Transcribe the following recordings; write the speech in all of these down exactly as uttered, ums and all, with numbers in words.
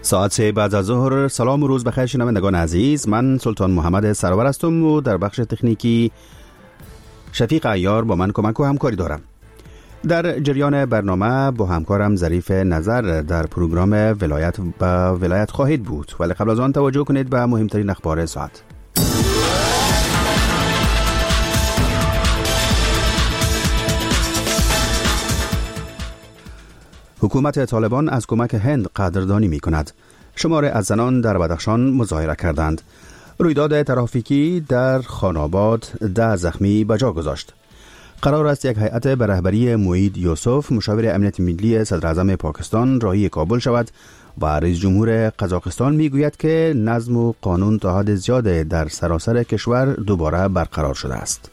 ساعت سه بعد از ظهر. سلام و روز بخیر شنوندگان عزیز، من سلطان محمد سرور هستم و در بخش تکنیکی شفیق عیار با من کمک و همکاری دارم. در جریان برنامه با همکارم ظریف نظر در پروگرام ولایت به ولایت خواهید بود، ولی قبل از آن توجه کنید به مهمترین اخبار ساعت. حکومت طالبان از کمک هند قدردانی می کند. شمار از زنان در بدخشان مظاهره کردند. رویداد ترافیکی در خاناباد ده زخمی به جا گذاشت. قرار است یک هیئت به رهبری موید یوسف مشاور امنیت ملی صدر اعظم پاکستان راهی کابل شود و رئیس جمهور قزاقستان می گوید که نظم و قانون تا حد زیاد در سراسر کشور دوباره برقرار شده است.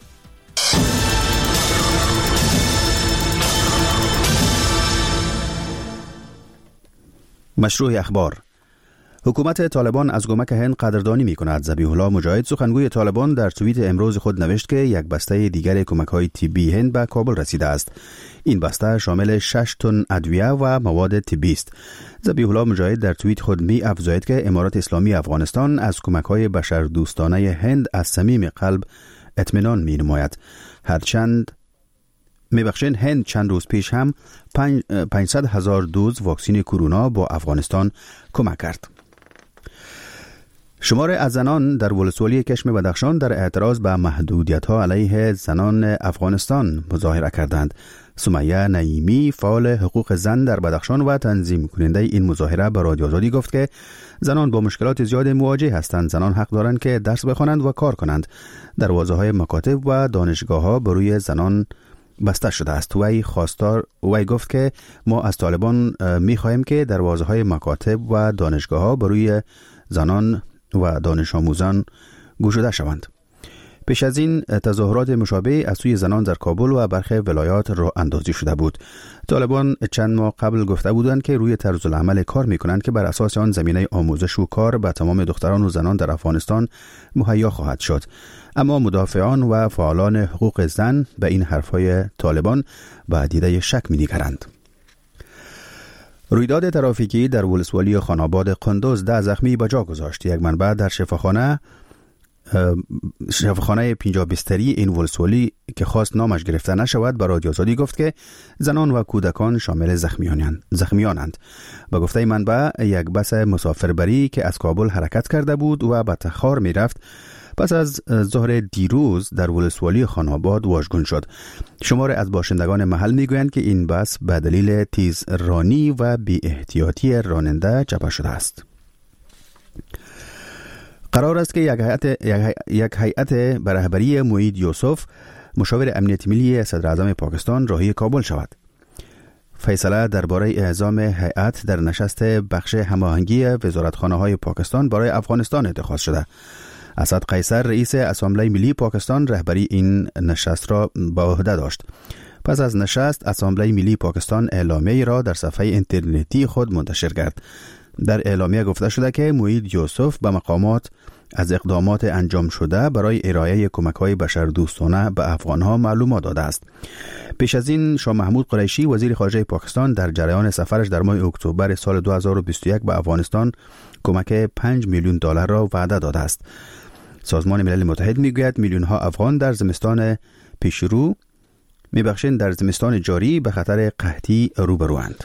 مشروع اخبار. حکومت طالبان از کمک هند قدردانی می کند. ذبیح الله مجاهد سخنگوی طالبان در توییت امروز خود نوشت که یک بسته دیگر کمک‌های طبی هند به کابل رسیده است. این بسته شامل شش تن ادویه و مواد طبی است. ذبیح الله مجاهد در توییت خود می افزاید که امارات اسلامی افغانستان از کمک‌های بشردوستانه هند از صمیم قلب اطمینان می نماید. هرچند میبخشین هند چند روز پیش هم پانصد هزار دوز واکسن کرونا با افغانستان کمک کرد. شمار از زنان در ولسوالی کشم بدخشان در اعتراض به محدودیت‌ها علیه زنان افغانستان مظاهره کردند. سمیه نعیمی فعال حقوق زن در بدخشان و تنظیم کننده این مظاهره به رادیو آزادی گفت که زنان با مشکلات زیاد مواجه هستند. زنان حق دارند که درس بخوانند و کار کنند. دروازه‌های مکاتب و دانشگاه‌ها بروی زنان بسته شده است. وی خواستار وی گفت که ما از طالبان می خواهیم که دروازه های مکاتب و دانشگاه ها بروی زنان و دانش آموزان گشوده شوند. پیش از این تظاهرات مشابه از سوی زنان در کابل و برخی ولایات راه اندازی شده بود. طالبان چند ماه قبل گفته بودند که روی طرز العمل کار می کنند که بر اساس آن زمینه آموزش و کار به تمام دختران و زنان در افغانستان مهیا خواهد شد. اما مدافعان و فعالان حقوق زن به این حرفهای طالبان با دیده شک می‌نگرند. رویداد ترافیکی در ولسوالی خاناباد قندوز ده زخمی به جا گذاشت. یک منبع در شفاخانه شفاخانه پنجاه بستری این ولسوالی که خواست نامش گرفته نشود به رادیو آزادی گفت که زنان و کودکان شامل زخمیانند. زخمیانند. به گفته منبع یک بس مسافربری که از کابل حرکت کرده بود و به تخار می رفت پس از ظهر دیروز در ولسوالی خاناباد واژگون شد. شمار از باشندگان محل میگویند که این بس به دلیل تیز رانی و بی احتیاطی راننده چپه شده است. قرار است که یک هیئت یک هیئت به رهبری موید یوسف مشاور امنیت ملی صدر اعظم پاکستان راهی کابل شود. فیصله درباره اعزام هیئت در نشست بخش هماهنگی وزارتخانه‌های پاکستان برای افغانستان اتخاذ شده. اسد قیصر رئیس اسامبله ملی پاکستان رهبری این نشست را به عهده داشت. پس از نشست اسامبله ملی پاکستان اعلامیه را در صفحه اینترنتی خود منتشر کرد. در اعلامیه گفته شده که موید یوسف به مقامات از اقدامات انجام شده برای ارائه کمک‌های بشردوستانه به افغان‌ها معلومات داده است. پیش از این شاه محمود قریشی وزیر خارجه پاکستان در جریان سفرش در ماه اکتبر سال دو هزار و بیست و یک به افغانستان کمک پنج میلیون دلار را وعده داده است. سازمان ملل متحد میگوید میلیون ها افغان در زمستان پیشرو میبخشند در زمستان جاری به خطر قحطی روبروند.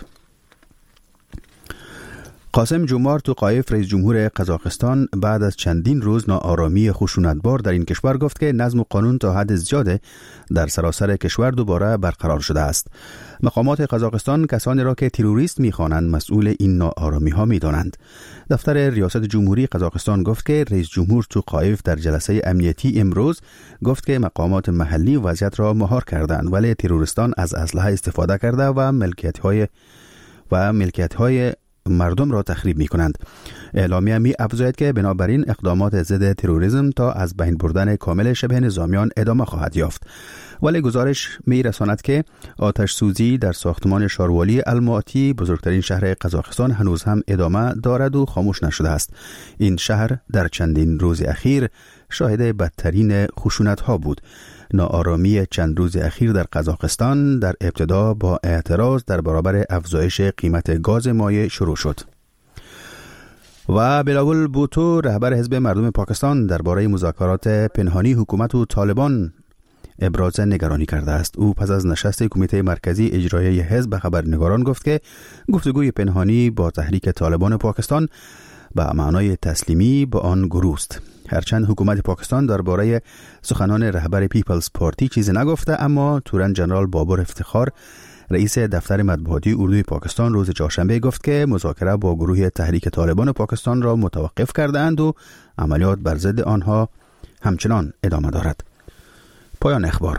قاسم جومار توقایف رئیس جمهور قزاقستان بعد از چندین روز ناآرامی خشونتبار در این کشور گفت که نظم و قانون تا حد زیاد در سراسر کشور دوباره برقرار شده است. مقامات قزاقستان کسانی را که تروریست می‌خوانند مسئول این ناآرامی‌ها می‌دانند. دفتر ریاست جمهوری قزاقستان گفت که رئیس جمهور توقایف در جلسه امنیتی امروز گفت که مقامات محلی وضعیت را مهار کردند ولی تروریستان از اسلحه استفاده کرده و ملکیت‌های و ملکیت‌های مردم را تخریب می کنند. اعلامیه می افزاید که بنابراین اقدامات ضد تروریسم تا از بین بردن کامل شبه نظامیان ادامه خواهد یافت. ولی گزارش می رساند که آتش سوزی در ساختمان شاروالی الماتی بزرگترین شهر قزاقستان هنوز هم ادامه دارد و خاموش نشده است. این شهر در چندین روز اخیر شاهد بدترین خشونت ها بود. ناآرامی چند روز اخیر در قزاقستان در ابتدا با اعتراض در برابر افزایش قیمت گاز مایع شروع شد. و بلاول بوتو رهبر حزب مردم پاکستان درباره مذاکرات پنهانی حکومت و طالبان ابراز نگرانی کرده است. او پس از نشست کمیته مرکزی اجرایی حزب به خبرنگاران گفت که گفتگوی پنهانی با تحریک طالبان پاکستان به معنای تسلیمی به آن گروه است. هرچند حکومت پاکستان درباره سخنان رهبر پیپلز پارتی چیزی نگفته، اما تورن جنرال بابر افتخار رئیس دفتر مطبوعاتی اردوی پاکستان روز چهارشنبه گفت که مذاکره با گروه تحریک طالبان پاکستان را متوقف کرده‌اند و عملیات بر ضد آنها همچنان ادامه دارد. پایان اخبار.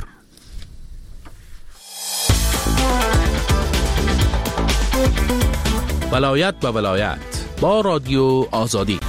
ولایت به ولایت با رادیو آزادی.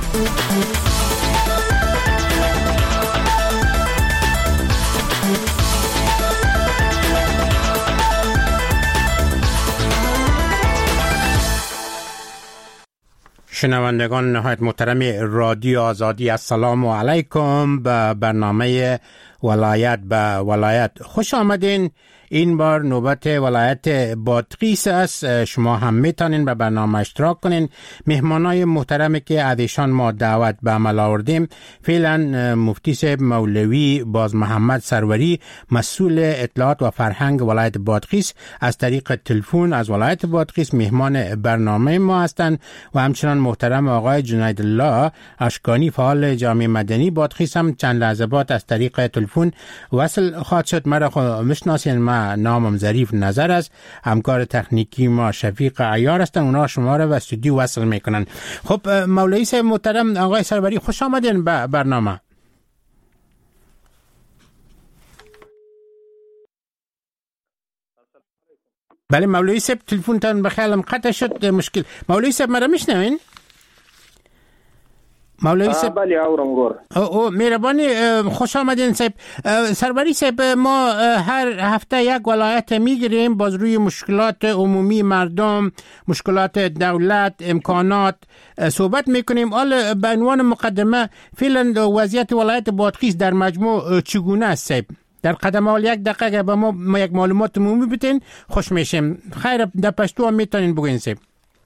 شنوندگان نهایت محترم رادیو آزادی، السلام علیکم. به برنامه ولایت به ولایت خوش آمدین. این بار نوبت ولایت بادغیس است. شما هم میتونین به برنامه اشتراک کنین. مهمانای محترمی که ازشان ما دعوت به عمل آوردیم، فعلا مفتی صاحب مولوی باز محمد سروری، مسئول اطلاعات و فرهنگ ولایت بادغیس، از طریق تلفن از ولایت بادغیس مهمان برنامه ما هستند و همچنان محترم آقای جنید الله اشکانی، فعال جامعه مدنی بادغیس، هم چند لحظه بعد از طریق تلفن وصل خواهد شد. مرا خود میشناسین، ما نامم ظریف نظر است. همکار تکنیکی ما شفیق عیار هستن، اونا شما را به استودیو وصل میکنن. خب مولوی صاحب محترم، آقای سروری، خوش آمدین به برنامه. بله مولوی صاحب، تلفن تان بخیالم قطع شد، مشکل. مولوی صاحب مرا میشنوین؟ مولوی صاحب بله اورم گور. او او مهربانی، خوش آمدین صاحب. سروری صاحب، ما هر هفته یک ولایت میگیریم، باز روی مشکلات عمومی مردم، مشکلات دولت، امکانات صحبت میکنیم. حالا به عنوان مقدمه فعلا وضعیت ولایت بادغیس در مجموع چگونه است صاحب؟ در قدم اول یک دقیقه به ما, ما یک معلومات عمومی بدین، خوش میشیم. خیر، در پشتو هم میتونین بگین صاحب.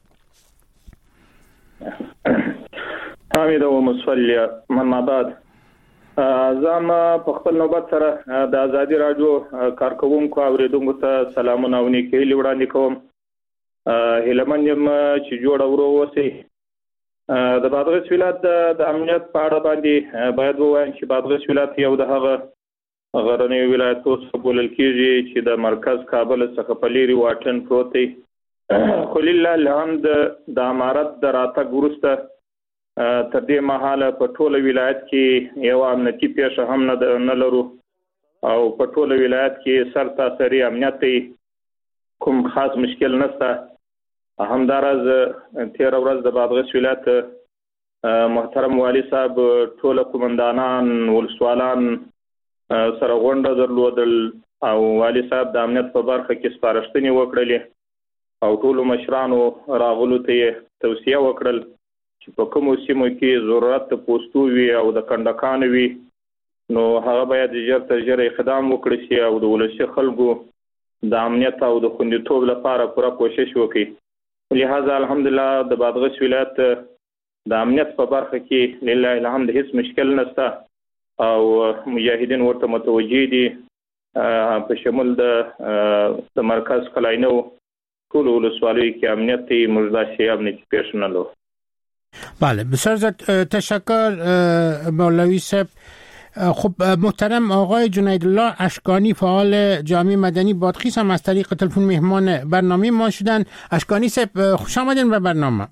حمید و مصلی من مداد زم په خپل نوبت سره د ازادي رادیو کارکوونکو اوریدونکو ته سلامونه او نیکۍ وړاندې کوم. هیلمن یم چې جوړ ورو وسی. د بادغیس ولایت د امنیت په اړه باندې باید ووایم چې بادغیس ولایت یو د هغه غرنیو ولایتونو څخه بولل کېږي چې د مرکز کابل څخه په لیرې واټن پروت دی. خو لله الحمد د امارت د راتګ وروسته تر دې مهاله په ټوله ولایت کې یو امنیتي پیښه هم نه لرو او په ټوله ولایت کې سرتاسري امنیت دی، کوم خاص مشکل نشته. همداراز تیر ورځ د بادغیس ولایت محترم والی صاحب ټول قومندانان ولسوالان سره غونډه درلودل او والی صاحب د امنیت په برخه کې سپارښتنې وکړلې او ټولو مشرانو راغلو ته توصیه وکړل چې په کومو سیمو کې ضرورت د پوستو وي او د کنډکانو وي، نو هغه باید ژر تر ژره اقدام وکړي شي او د ولسي خلکو د امنیت او د خوندیتوب لپاره پوره کوشش وکړي. لہذا الحمدلله د بادغیس ولایت د امنیت په برخه کې لله الحمد هیڅ مشکل نشته او مجاهدین ورته متوجه دي. په شمول د مرکز کلاینو ټول ولسوالیو کې امنیت دی، موږ داسې امنیتي پیښه نه لرو. بله بسیار زیاد تشکر مولوی صاحب. خب محترم آقای جنید الله اشکانی، فعال جامعه مدنی بادغیس، هم از طریق تلفن مهمان برنامه ما شدن. اشکانی صاحب خوش آمدین به برنامه.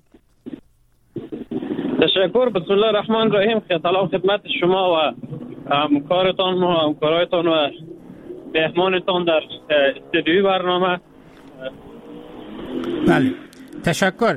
تشکر. بسم الله الرحمن الرحیم. سلام خدمت شما و همکارتان و همکارایتان و مهمانتان در استودیوی برنامه. بله تشکر.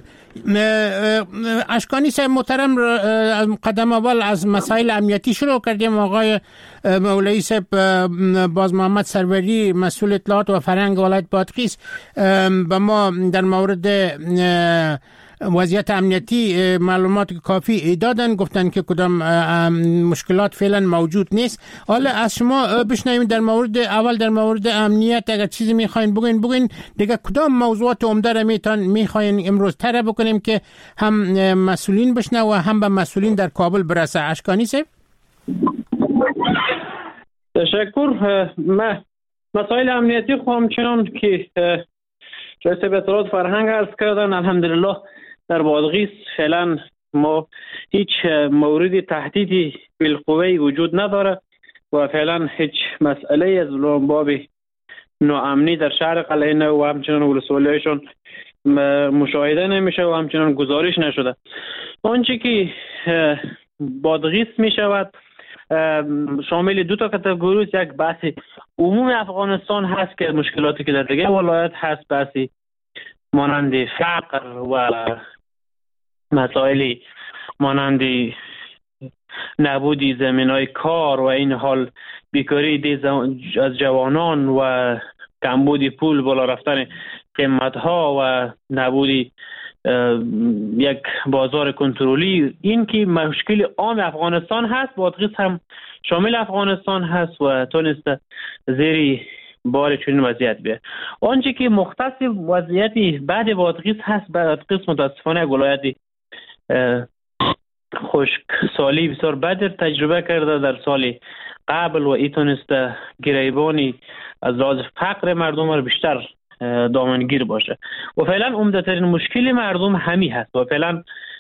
اشکانی صاحب محترم، قدم اول از مسائل امنیتی شروع کردیم. آقای مولوی صاحب باز محمد سروری مسئول اطلاعات و فرهنگ ولایت بادغیس به ما در مورد وضعیت امنیتی معلومات کافی دادن، گفتن که کدام مشکلات فعلا موجود نیست. حالا از شما بشنویم در مورد اول در مورد امنیت اگر چیزی میخواین بگین بگین، دیگه کدام موضوعات عمده را میتون میخواین امروز طرح بکنیم که هم مسئولین بشنو و هم به مسئولین در کابل برسه. اشکانی صاحب. تشکر. ما مسائل امنیتی خو همچنان که رئیس اطلاعات فرهنگ عرض کردن، الحمدلله در بادغیس فعلا ما هیچ موردی تهدیدی بالقوه وجود نداره و فعلا هیچ مسئله از باب ناامنی در شهر قلعه نو و همچنان ولسوالیشون مشاهده نمیشه و همچنان گزارش نشده. آنچه که بادغیس می شود شامل دو تا کاتگوری، یک بحث عموم افغانستان هست که مشکلاتی که در دیگه ولایت هست، بحثی مانند فقر و مسائلی مانند نبودی زمینای کار و این حال بیکاری از جوانان و کمبودی پول، بالا رفتن قیمت ها و نبودی یک بازار کنترلی، این که مشکل عام افغانستان هست. بادغیس هم شامل افغانستان هست و تونسته زیر بار چنین وضعیت بیه. آنچه که مختص وضعیتی بعد بادغیس هست، بادغیس متاسفانه ولایتی خشک سالی بسیار بد تجربه کرده در سال قبل و ای تونسته گریبانی از لحاظ فقر مردم را بیشتر دامنگیر باشه و فعلا عمده ترین مشکل مردم همی هست و فعلا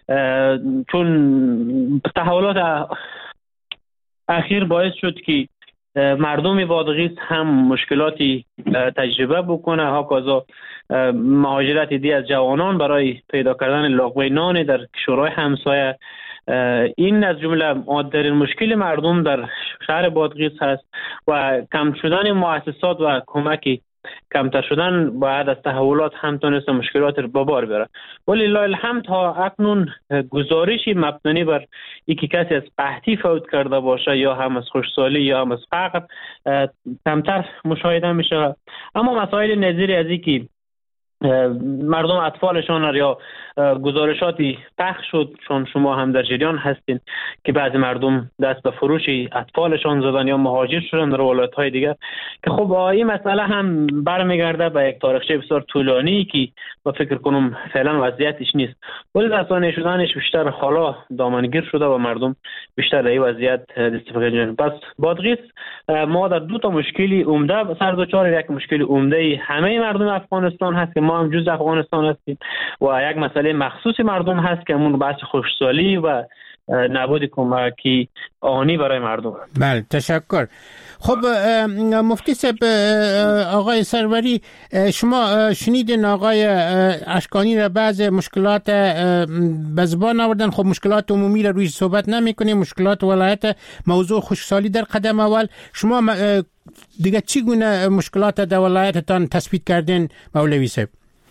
چون تحولات اخیر باعث شد که مردم بادغیس هم مشکلاتی تجربه بکنه، ها کازا مهاجرت دی از جوانان برای پیدا کردن لقمه نان در کشورهای همسایه. این از جمله مادرین مشکل مردم در شهر بادغیس هست و کم شدن مؤسسات و کمکی کمتر شدن بعد از تحولات هم تونسته مشکلات رو به بار بیاره. ولی لله الحمد تا اکنون گزارشی مبنی بر یکی کسی از قحطی فوت کرده باشه یا هم از خشکسالی یا هم از فقر کمتر مشاهده میشه. اما مسائل نظیر از اینکه مردم اطفالشان یا گزارشاتی پخش شد، چون شما هم در جریان هستین که بعضی مردم دست به فروش اطفالشان زدن یا مهاجر شدن در ولایت‌های دیگر، که خب این مسئله هم برمیگرده به یک تاریخچه بسیار طولانی که با فکر کنم فعلا وضعیتش نیست، ولی رسانه شدنش بیشتر حالا دامنگیر شده و مردم بیشتر در این وضعیت استفاده. پس بادغیس ما در دو تا مشکلی عمده سر دچار، یک مشکل عمده همه مردم افغانستان هست که ما هم جزء افغانستان هستیم و یک مسئله مخصوص مردم هست که همون بحث خشکسالی و نبود کمکی آنی برای مردم. بله تشکر. خب مفتی صاحب، آقای سروری، شما شنیدین آقای اشکانی را بعض مشکلات به زبان آوردن. خب مشکلات عمومی را روی صحبت نمی کنیم، مشکلات ولایت موضوع خشکسالی در قدم اول. شما دیگه چی گونه مشکلات در ولایتتان تثبیت کردین مولوی صاحب؟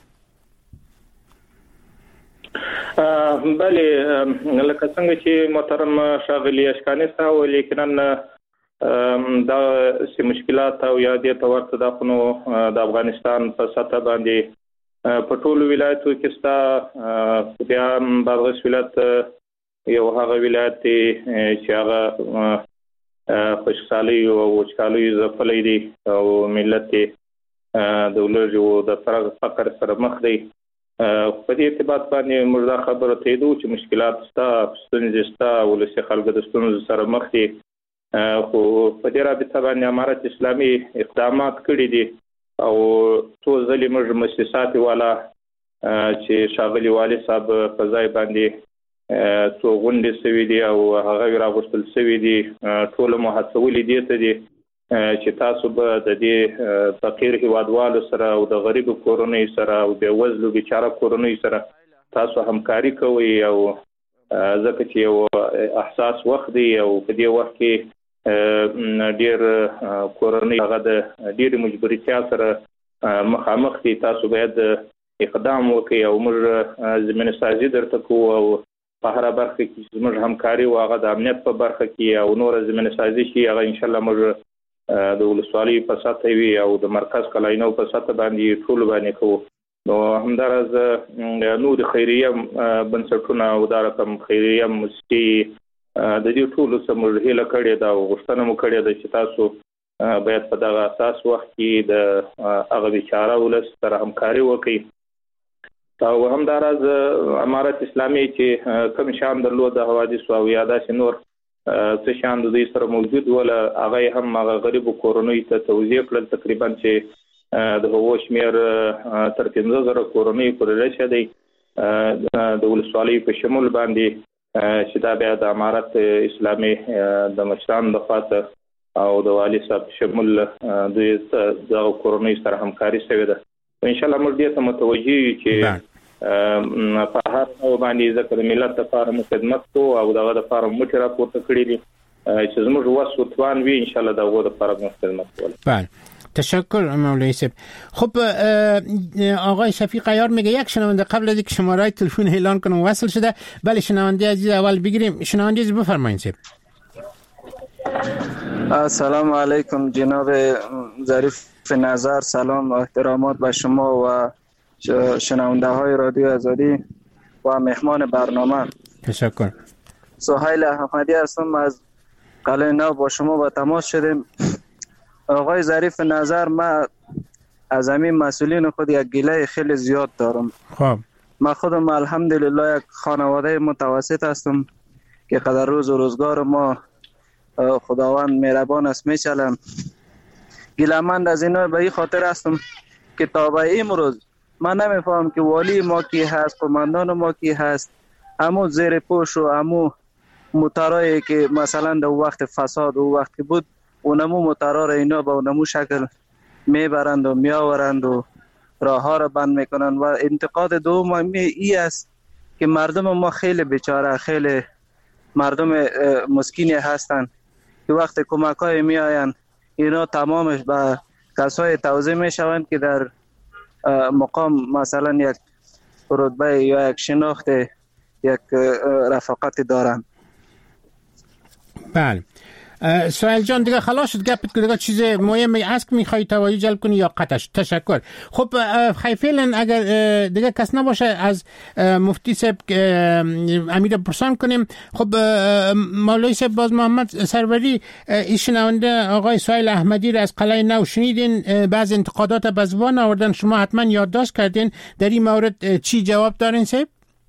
بله، لکه څنګه چې محترم ښاغلي اشکاني صاحب ویلي، یقینا دا سي مشکلات او یا دې ته ورته د خونو د افغانستان په سطح باندې په ټولو ولایتو کې ستا بیا بادغیس ولایت یو هغه ولایت دی چې هغه خشکسالي او وچکالي ځپلی دی او ملت د ولږ او د فقر سره مخ دی. په دې ارتباط باندې موږ دا خبره تاییدو چې مشکلات ستا، ستونزې ستا، ولسي خلکو د ستونزو سره مخ دي، خو په دې رابطه باندې امارت اسلامي اقدامات کړي دي او څو ځلې موږ مؤسسات والا چې ښاغلي والي صاحب په ځای باندې څو غونډې سوي دي او هغه راغوښتل سوي دي، ټول مو هڅولي دي ته دي چې تاسو به د دې فقیر هیوادوالو سره او د غریب کورنۍ سره او د وزلو بیچاره کورنۍ سره تاسو همکاري کوئ، او ځکه چې یو احساس وخت دی او په دې وخت کې ډېر کورنۍ هغه د ډېرې مجبورتیا سره مخامخ دي. تاسو باید اقدام وکړئ او موږ زمینه سازي درته کوو او په هر برخه کې زموږ همکاري او هغه د امنیت په برخه کې او نور زمینه سازي شي هغه ان شاء الله موږ د ولسوالۍ په سطح وي او د مرکز کلاینو په سطح باندې ټول باندې کوو. نو همدارز نور خیریه بنسټونه او د رقم خیریه مستي د دې ټول سمول هله کړي دا غوښتنه مو کړي د چې تاسو باید په دغه اساس وخت کې د هغه بیچاره ولس سره همکاري وکړي او همدارز امارت اسلامي چې کوم شان درلود د حوادث او یاداش نور څه شان د دې سره موجود ولا هغه هم هغه غریب کورونی ته توزیع کړل تقریبا چې د هغو شمیر تر پنځه زره کورونی پورې رسېدي د ولسوالۍ په شمول باندې چې دا بیا د امارت اسلامي د مشران د خاطر او د والي صاحب شمول د د کورونی سره همکاري شوې ده. ان شاء الله موږ دې ته متوجي یو چې په هر نوع باندې ذکر ملت لپاره خدمت کوو او دغه لپاره موږ راپورته کړی دي چې زموږ وس او توان وي ان شاء الله دغه لپاره موږ خدمت کوو. بله تشکر مولوی صاحب. خب آقای شفیق عیار میگه یک شنونده قبل از اینکه شماره تلفن اعلان کنم وصل شده. بله شنونده عزیز اول بگیریم. شنونده عزیز بفرمایید صاحب. السلام علیکم جناب ظریف نظر، سلام و احترامات به شما و شنونده های رادیو آزادی و مهمان برنامه. تشکر. سهیل احمدی هستم از قلعه نو، با شما با تماس شدیم. آقای ظریف نظر، من از همین مسئولین خود یک گله خیلی زیاد دارم. خب من خودم الحمدلله یک خانواده متوسط هستم که قدر روز و روزگار ما خداوند مهربان است میچلم. گله‌مند از اینا به این خاطر هستم که تا به امروز من نمیفهم که والی ما کی هست، قماندان ما کی هست، همون زیر پوش و همون موترایی که مثلا در وقت فساد و وقت بود اونمو موترا را اینا با اونمو شکل میبرند و میآورند و راه ها را بند میکنند. و انتقاد دوم ای است که مردم ما خیلی بیچاره، خیلی مردم مسکینی هستند که وقت کمک های می آیند اینا تمامش به کسای توزیع می شوند که در مقام مثلا یک رتبه یا یک شناخت یک رفاقت دارند. بله سهیل جان دیگه خلاص شد گپت که دیگه چیز مهمی هست که میخوایی توجه جلب کنی یا قطعش؟ تشکر. خب خیلی فعلا اگر دیگه کس نباشه از مفتی صاحب امیر پرسان کنیم. خب مولوی صاحب باز محمد سروری، این شنونده آقای سهیل احمدی را از قلعه نو شنیدین، بعض انتقادات به زبان آوردن، شما حتما یادداشت کردین، در این مورد چی جواب دارین صاحب؟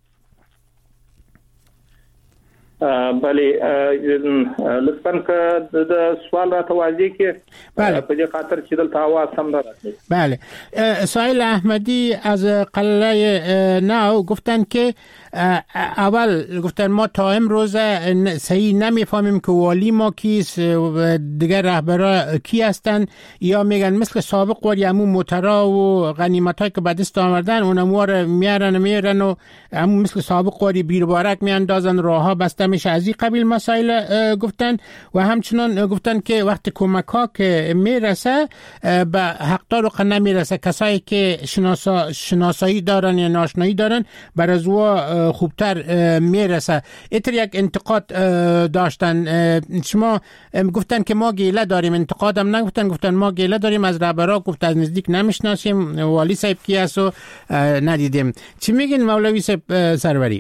بله لطفاً که د سوال را توضیح کې بله په دې خاطر چې دلته आवाज هم راځي. بله سهیل احمدی از قلعه نو گفتن که اول گفتن ما تا امروز صحیح نمیفهمیم که والی ما کیست، دیگر رهبرا کی هستن، یا میگن مثل سابق وری همون موترا و غنیمتایی که به دست آوردن اونمو رو میارن میارن و همون مثل سابق وری بیربارک میاندازن، راهها بسته میشه. از این قبیل مسائل گفتن. و همچنان گفتن که وقتی کمک ها که میرسه به حقدار و نمیرسه، کسایی که شناسا شناسایی دارن یا ناشنایی دارن بر از او خوبتر میرسه. اینطور یک انتقاد داشتن. شما گفتن که ما گیله داریم، انتقادم نگفتن، گفتن ما گیله داریم از رهبرا، گفت از نزدیک نمیشناسیم، والی صاحب کی است و ندیدیم. چی میگین مولوی صاحب سروری؟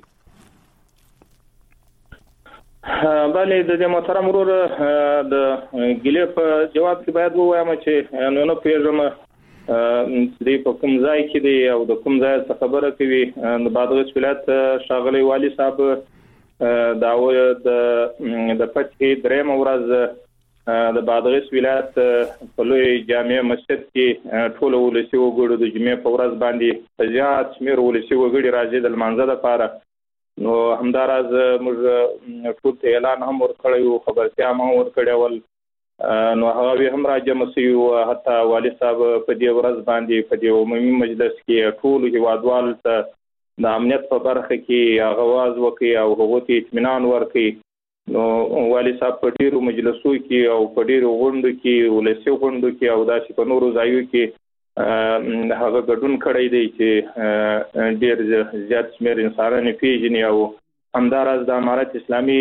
بله د دې محترم ورور د ګیلې په جواب کې باید ووایم چې نو نه پیژم د په کوم ځای کې دی او د کوم ځای څخه خبره کوي. د بادغیس ولایت شاغلی والی صاحب دا و د د پټي دریم ورځ د بادغیس ولایت په لوی جامع مسجد کې ټول ولسی وګړو د جمعې په ورځ باندې زیات شمیر ولسی وګړي راځي د لمانځه لپاره. نو همداراز موږ ټول ته اعلان هم ورکړیو، خبرتیا هم ورکړیول، نو هغه هم راځم سي او حتی والي صاحب په دې ورځ باندې په دې عمومي مجلس کې ټول هیوادوال ته د امنیت په برخه کې اغواز وکړي او هغه ته اطمینان ورکړي. نو والي صاحب په ډیرو مجلسو کې او په ډیرو غونډو کې ولسی غونډو کې او داسې په نورو ځایو کې هغه ګډون کړی دی چې ډیر زیات شمیر انسانانو پیژني او همداراز د امارت اسلامي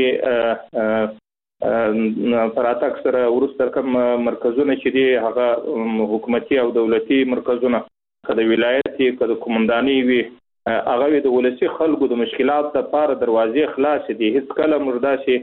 پراتک سره ورسته کوم مرکزونه چې دي هغه حکومتي او دولتي مرکزونه کله ولایتي کله کومنداني وي هغه د ولسی خلکو د مشکلات لپاره دروازې خلاص دي. هیڅ کله مردا شي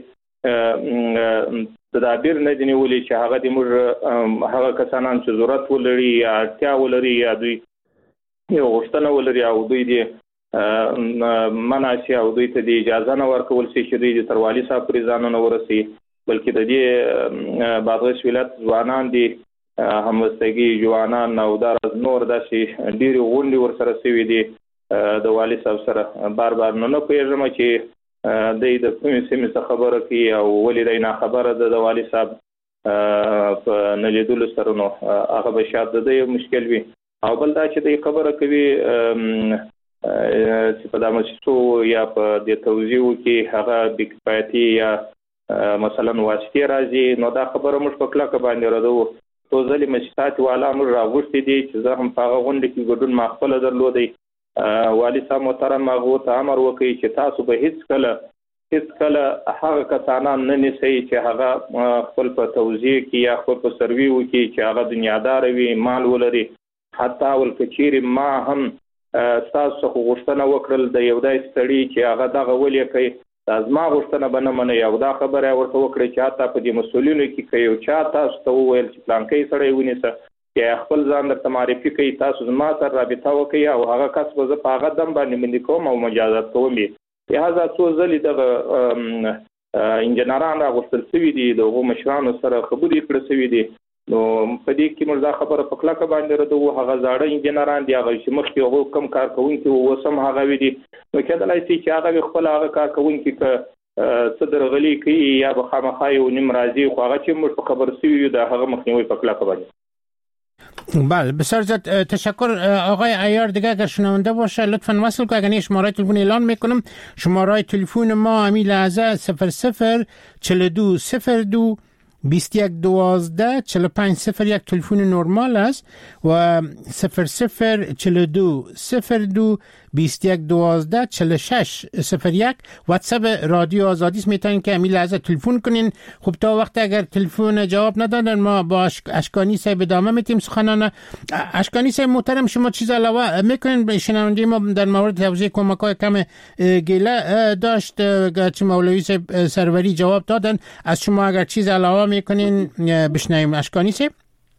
تدابیر نه دي نیولې چې هغه د موږ هغه کسانان چې ضرورت ولري یا اړتیا ولري یا دوی یو غوښتنه ولري او دوی دي مناسي او دوی ته د اجازه نه ورکول شي چې دوی د تروالي صاحب پرې ځانونه ورسي، بلکې د دې بادغیس ولایت ځوانان دي هموستګي ځوانان او دا نور داسې ډېری غونډې ورسره سوي دي د والي صاحب سره بار بار نه نه پیژنم چې د د کومې سیمې څخه خبره کوي او ولې دی نه خبره ده د والي صاحب په نه لیدلو سره نو هغه به شاید د دې مشکل وي. او بل دا چې د خبره کوي چې په دامه شو یا په د توزیع کې هغه د کفایتي یا مثلا واسطه راځي نو دا خبره موږ په کلکه باندې راځو. تو ځلې مشتات والا موږ راغوښتي دي چې زه هم په هغه غونډه کې ګډون ما خپل درلودی. والي صاحب محترم هغه ته امر وکړي چې تاسو به هیڅ کله هیڅ کله هغه کسانان نه نیسئ چې هغه خپل په توزیع کې یا خپل په سروي وکړي چې هغه دنیادار وي مال ولري. حتی ول کچيري ما هم تاسو غوښتنه وکړل د یو دای ستړي چې هغه دغه ولې کوي لازم غوښتنه بنه منه یو دا خبره ورته وکړي چې حتی په دې مسولینو کې کوي چې تاسو ته وویل چې پلان کې سړی ونیسه یا خپل ځان درته معرفي کوي تاسو زما سره رابطه وکړئ او هغه کس به زه په هغه دم باندې مندي کوم او مجازات کوم. لهذا څو ځلې دغه انجنیران راغوښتل شوي دي د هغو مشرانو سره خبرې کړې شوي دي. نو په دې کې موږ دا خبره په کلکه باندې ردو هغه زاړه انجنیران دي هغه چې مخکې هغو کم کار کوونکي اوس هم هغه وي دي. نو کېدلی شي چې هغه خپل هغه کار کوونکي که څه درغلي کوي یا به خامخا یو نیم راځي خو هغه چې موږ په خبر شوي یو د هغه مخنیوی په کلکه باندې. بله بسیار زیاد تشکر آقای عیار. دیگه اگر شنونده باشه لطفا وصل که اگر نه شماره تلفن اعلان میکنم. شماره تلفن ما همین لحظه صفر صفر چهل و دو صفر دو بیست و یک دوازده چهل و پنج صفر یک تلفن نرمال است و صفر صفر چهل و دو صفر دو بیست و یک دوازده چهل و شش صفر یک واتساپ رادیو آزادی است. میتونین که همین لحظه تلفن کنین. خب تا وقت اگر تلفن جواب ندادن ما با اشکانی صاحب ادامه میتیم سخنانه. اشکانی صاحب محترم شما چیز علاوه میکنین به شنونده ما در مورد توزیع کمک‌های کم گله داشت که مولوی صاحب سروری جواب دادن. از شما اگر چیز علاوه میکنین بشنویم اشکانی صاحب.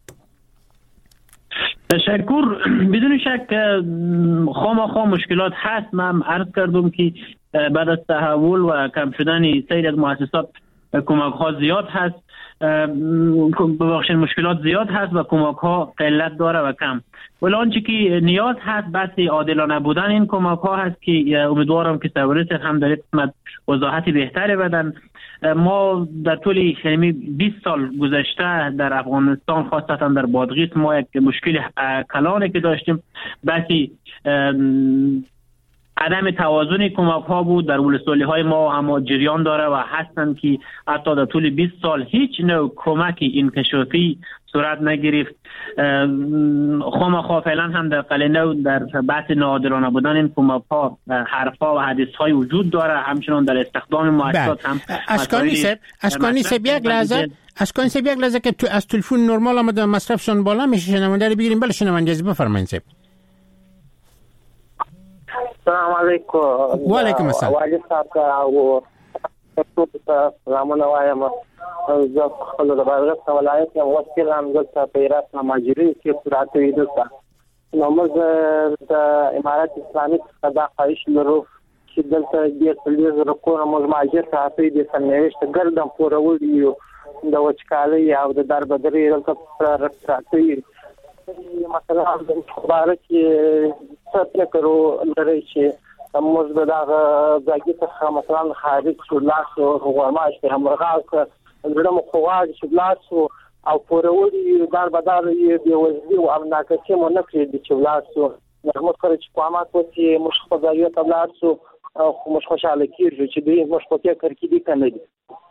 تشکر. بدون شک خامخا مشکلات هست. من عرض کردم که بعد از تحول و کم شدن سری از مؤسسات کمک ها زیاد هست، ببخشید مشکلات زیاد هست و کمک ها قلت داره و کم. ولی آنچه که نیاز هست بحث عادلانه بودن این کمک ها هست که امیدوارم که سروریس هم در قسمت وضاحت بهتری بدن. ما در طول بیست سال گذشته در افغانستان خاصتا در بادغیس ما یک مشکل کلانی که داشتیم بحثی عدم توازن کمک ها بود. در ولسوالی های ما اما جریان داره و هستند که حتی در طول بیست سال هیچ نوع کمکی انکشافی صورت نگرفت. خامخا فعلا هم در قلعه در بحث ناعادلانه بودن این کمک ها حرفا و حدیث های وجود داره. همچنان در استخدام مؤسسات هم اشکانی صاحب اشکانی صاحب یک لحظه اشکانی صاحب یک لحظه که تو از تلفن نرمال آمده مصرفشون بالا میشه شنونده رو بگیریم. بله شنونده از بفرمایید صاحب. السلام علیکم. و علیکم السلام. والی صاحب او تاسو سلامونه وایم. زه خپل د بادغیس ولایت یم وکیل هم دلته په ایران مهاجرین کې پراته وي. دلته نو موږ د امارت اسلامي څخه دا خواهش لرو چې دلته ډېر څلوېښت زره کورونه موږ مهاجر پراته دي سرنوشت ګردم پورول یو د وچکالۍ او د دربدرۍ دلته پراته وي. مثلا د مبارک څه فکر لري چې موږ به دا ځای څخه مثلا خارج شو لاسو غوړماش په همرغه زړه مو خواږ چې لاسو او پورولي دار بدار یې دی وځي او امناکه چې مو نه کړی چې لاسو موږ سره چې قامت وتی مش خدایو ته لاسو خو مش خوشاله کیږي چې دوی مش په فکر کې دي کنه دي.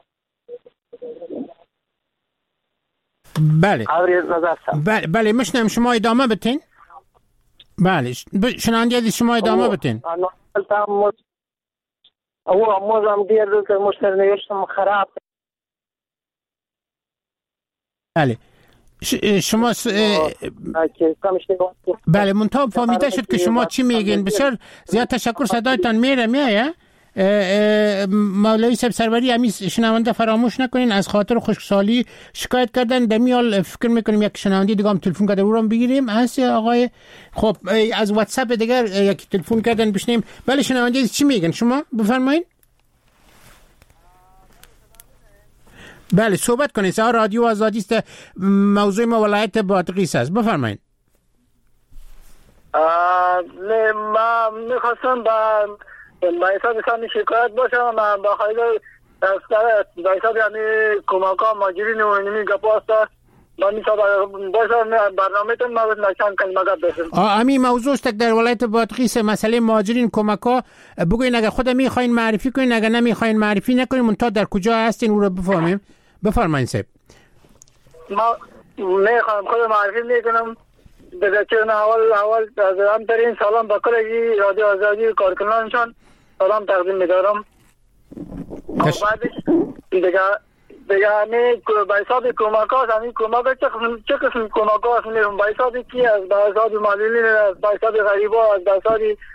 بله بله بله میشنم شما ادامه بتین. بله شنونده شما ادامه بتین. او اموزم ډیر دلته مشتری نوشتم خراب. بله شما س... بله منتها فهمیده شد که شما چی میگین. بسیار زیاد تشکر. صدایتان میره میایه مولوی صاحب سروری. همین شنونده فراموش نکنین از خاطر خشکسالی شکایت کردن. دمیال فکر میکنیم یک شنونده دیگه هم تلفن کرده او رو بگیریم. هست آقای خب از واتساپ دیگر یک تلفن کردن بشنیم. بله شنونده چی میگن شما بفرمایید. بله صحبت کنید. سه رادیو آزادی است. موضوع ما ولایت بادغیس است. بفرمایید. ما میخواستم با با حساب سامی شکایت باشم. با خیلی با حساب یعنی کمکا ماجرین و نمی گپاستا با میسا باشم برنامه تون ما نشان کلمه گپ بشم. امی موضوع است در ولایت بادغیس مسئله ماجرین کمکا بگوین. اگر خود میخواین معرفی کنین، اگر نمیخواین معرفی نکنین، منتها در کجا هستین او رو بفهمیم. بفرمایید صاحب. ما میخوام خود معرفی میکنم. دیگه چون اول اول از همترین سلام با کلگی رادیو آزادی کارکنانشان سلام تقدیم میدارم. بعدش دیگه دیگه همی با حساب کمک هاست. همی کمک چه قسم کمک هاست میرم با حسابی کی از با حساب معلولین از با حساب غریب ها از با حساب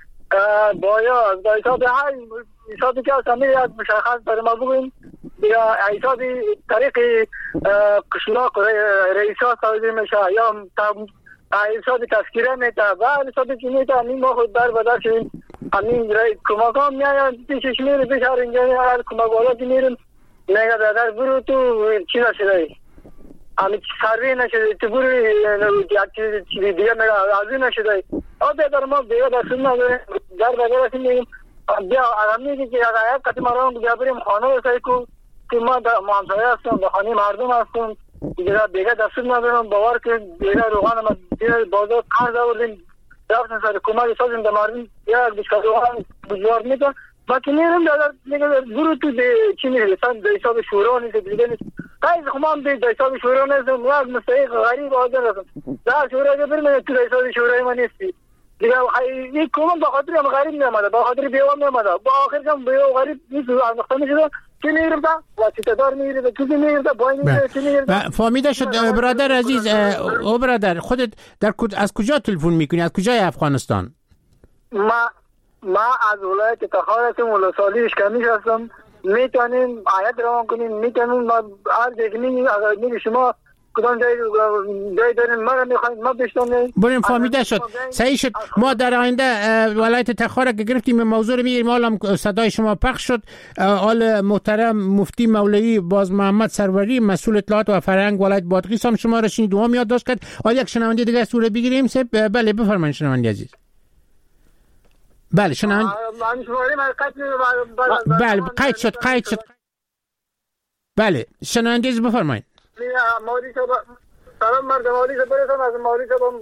بایا از با حساب هر حسابی که هست همی از مشخص برای ما بگوین. دیگه حسابی طریق قشلاق رئیس ها سازی میشه یا حساب تذکیره میده و حسابی که میده همین ما خود بر بدر شدیم. همین کمک ها میایم پیشش میره پیش هر اینجا هر کمک والا که میریم میگه برادر برو تو چی نشده همین سروی نشده تو برو یک چیزی دیگه میگه عزیز نشده آده در ما دیگه دستون نداره در بگر هستیم میگیم بیا همین که اگر یک قطعی مرام بیا بریم خانه بسایی که ما همسایه هستم و خانه مردم هستم دیگه دیگه دستون ندارم باور که دیگه روغان ما دیگه بازار قرض آوردیم رفتن سر کمک سازیم در مردم یک بیشتر روغان بزرگ میدن ما که میرم دادر میگه برو تو چی میره سن به حساب شورا نیست دیگه نیست قیز خمام به حساب شورا نیستم یک مستحق غریب آدم رفتم در شورا که بریم تو حساب شورای ما نیستی دیگه این کمک با خاطر هم غریب نمیده با خاطر بیوام نمیده با آخر هم بیو غریب نیست آموخته میشه کی میرم تا واسطه دار میره کی میرم تا با میره کی میره فهمیده شد برادر عزیز. او برادر خودت در از کجا تلفن میکنی؟ از کجای افغانستان؟ ما ما از ولایت تخار هستم. ولسوالی اشکمی هستم. میتونین آیت روان کنین میتونین ما هر دیگه میگیم اگر میگه شما کدام جای جای دارین ما میخواین ما بشنویم. بریم فهمیده شد. صحیح شد. ما در آینده ولایت تخار که گرفتیم موضوع رو میگیریم. حالا صدای شما پخش شد. آل محترم مفتی مولوی باز محمد سروری مسئول اطلاعات و فرهنگ ولایت بادغیس هم شما را شنید و هم یادداشت کرد. حالا یک شنونده دیگه سوره بگیریم. بله بفرمایید شنونده عزیز. بله شنونده بله قید شد قید شد. بله شنونده عزیز بفرمایید. سلام مردم مالی برسم از مالی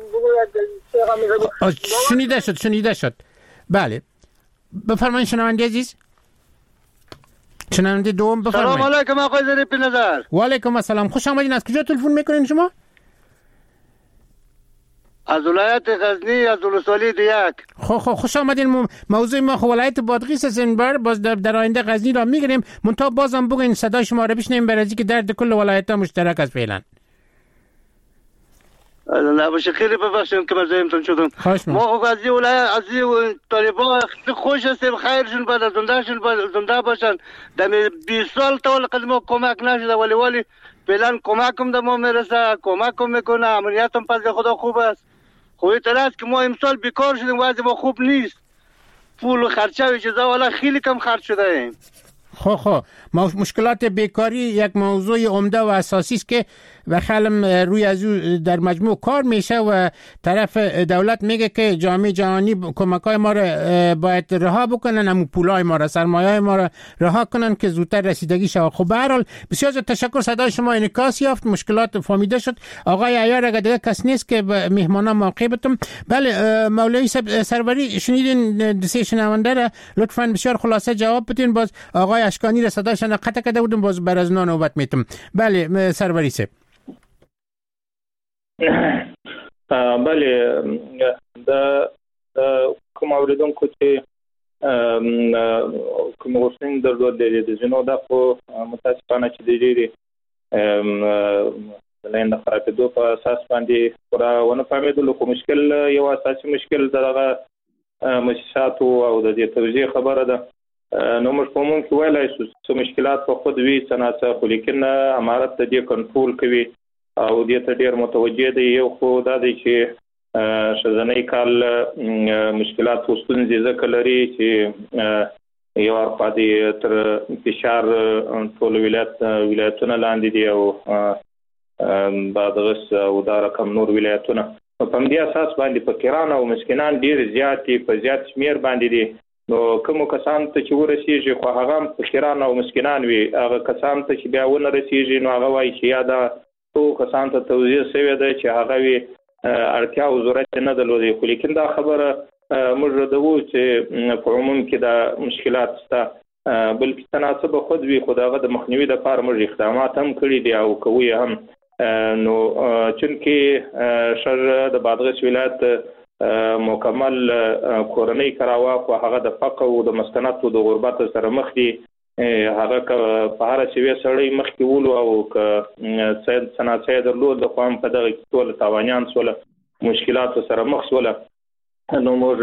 بگو شنیده شد شنیده شد. بله بفرمایید شنونده عزیز. شنونده دوم بفرمایید. سلام علیکم آقای ظریف نظر. و علیکم السلام. خوش آمدین. از کجا تلفن میکنین شما؟ از ولایت غزنی از ولسوالی دیک. خب خب خوش آمدین. موضوع ما خب ولایت بادغیس است. این بار باز در, در آینده غزنی را میگیریم. منتها بازم بگین صدای شما رو بشنویم برای اینکه درد کل ولایت ها مشترک است فعلا. نه باشه خیلی ببخشید که مزاحمتون شدم. ما خب از این ولایت از این طالبان خوش هستیم خیرشون بده زندهشون زنده باشن. در بیست سال تا قدم کمک نشده ولی ولی فعلا کمک هم در ما میرسه کمک هم میکنه امنیت هم پس خدا خوب است. خوبی تر است که ما امسال بیکار شدیم وضع ما خوب نیست. پول و خرچه و چیزا والا خیلی کم خرج شده ایم. خب خب مشکلات بیکاری یک موضوع عمده و اساسی است که و خلم روی از در مجموع کار میشه و طرف دولت میگه که جامعه جهانی کمکای ما را باید رها بکنن، همون پولای ما را سرمایه‌های ما را رها کنن که زودتر رسیدگی شه. خب به هر حال بسیار تشکر. صدای شما انعکاس یافت. مشکلات فهمیده شد. آقای عیار اگر دیگه کس نیست که مهمانا موقع بتم. بله مولوی سروری شنیدین سه شنونده را لطفاً بسیار خلاصه جواب بدین. باز آقای اشکانی را صداشون قطع کرده بودم باز بر از نوبت میتم. بله سروری صاحب. بله د کوم اوریدونکو چې کوم غوښتنې درلودې د ځینو د خو متاسفانه چې د ډېرې لاین د خرابېدو په اساس باندې پوره ونه فهمېدلو، خو مشکل یو اساسي مشکل دغه مؤسساتو او د دې توزیع خبره ده. نو موږ په عموم کې ویلای شو چې مشکلات په خود وي څه ناڅه، خو لیکن امارت د دې کنټرول کوي او دې ته ډېر متوجه دی. یو خو دا دی چې ښځنی کال مشکلات او ستونزې ځکه لري چې یو اړخ د تر فشار ټول ولایت ولایتونه لاندې دي او بادغیس او دا رقم نور ولایتونه. په همدې اساس باندې فقیران او مسکینان ډېر زیات په زیات شمېر باندې دي. نو کوم کسان ته چې ورسیږي خو هغه فقیران او مسکینان وي، هغه کسان ته چې بیا ونه رسیږي نو هغه وایي چې یا دا ټول کسان ته توزیع شوې ده چې هغه وي اړتیا او ضرورت نه درلودي. خو لیکن دا خبره موږ ردوو چې په عموم کې دا مشکلات شته، بلکې تناسب خود وي، خو دغه د مخنیوي لپاره موږ اقدامات هم کړي دي او کوي هم. نو چونکې شر د بادغیس ولایت مکمل کورنۍ کراوه خو هغه د فقر او د مسکنات او د غربت سره مخ دي. هغه په هر څه وی سړی مخکې ولو او ک سید صنعتي درلود د قوم په دغه ټول تاوانیان سره مشکلات سره مخ سره. نو موږ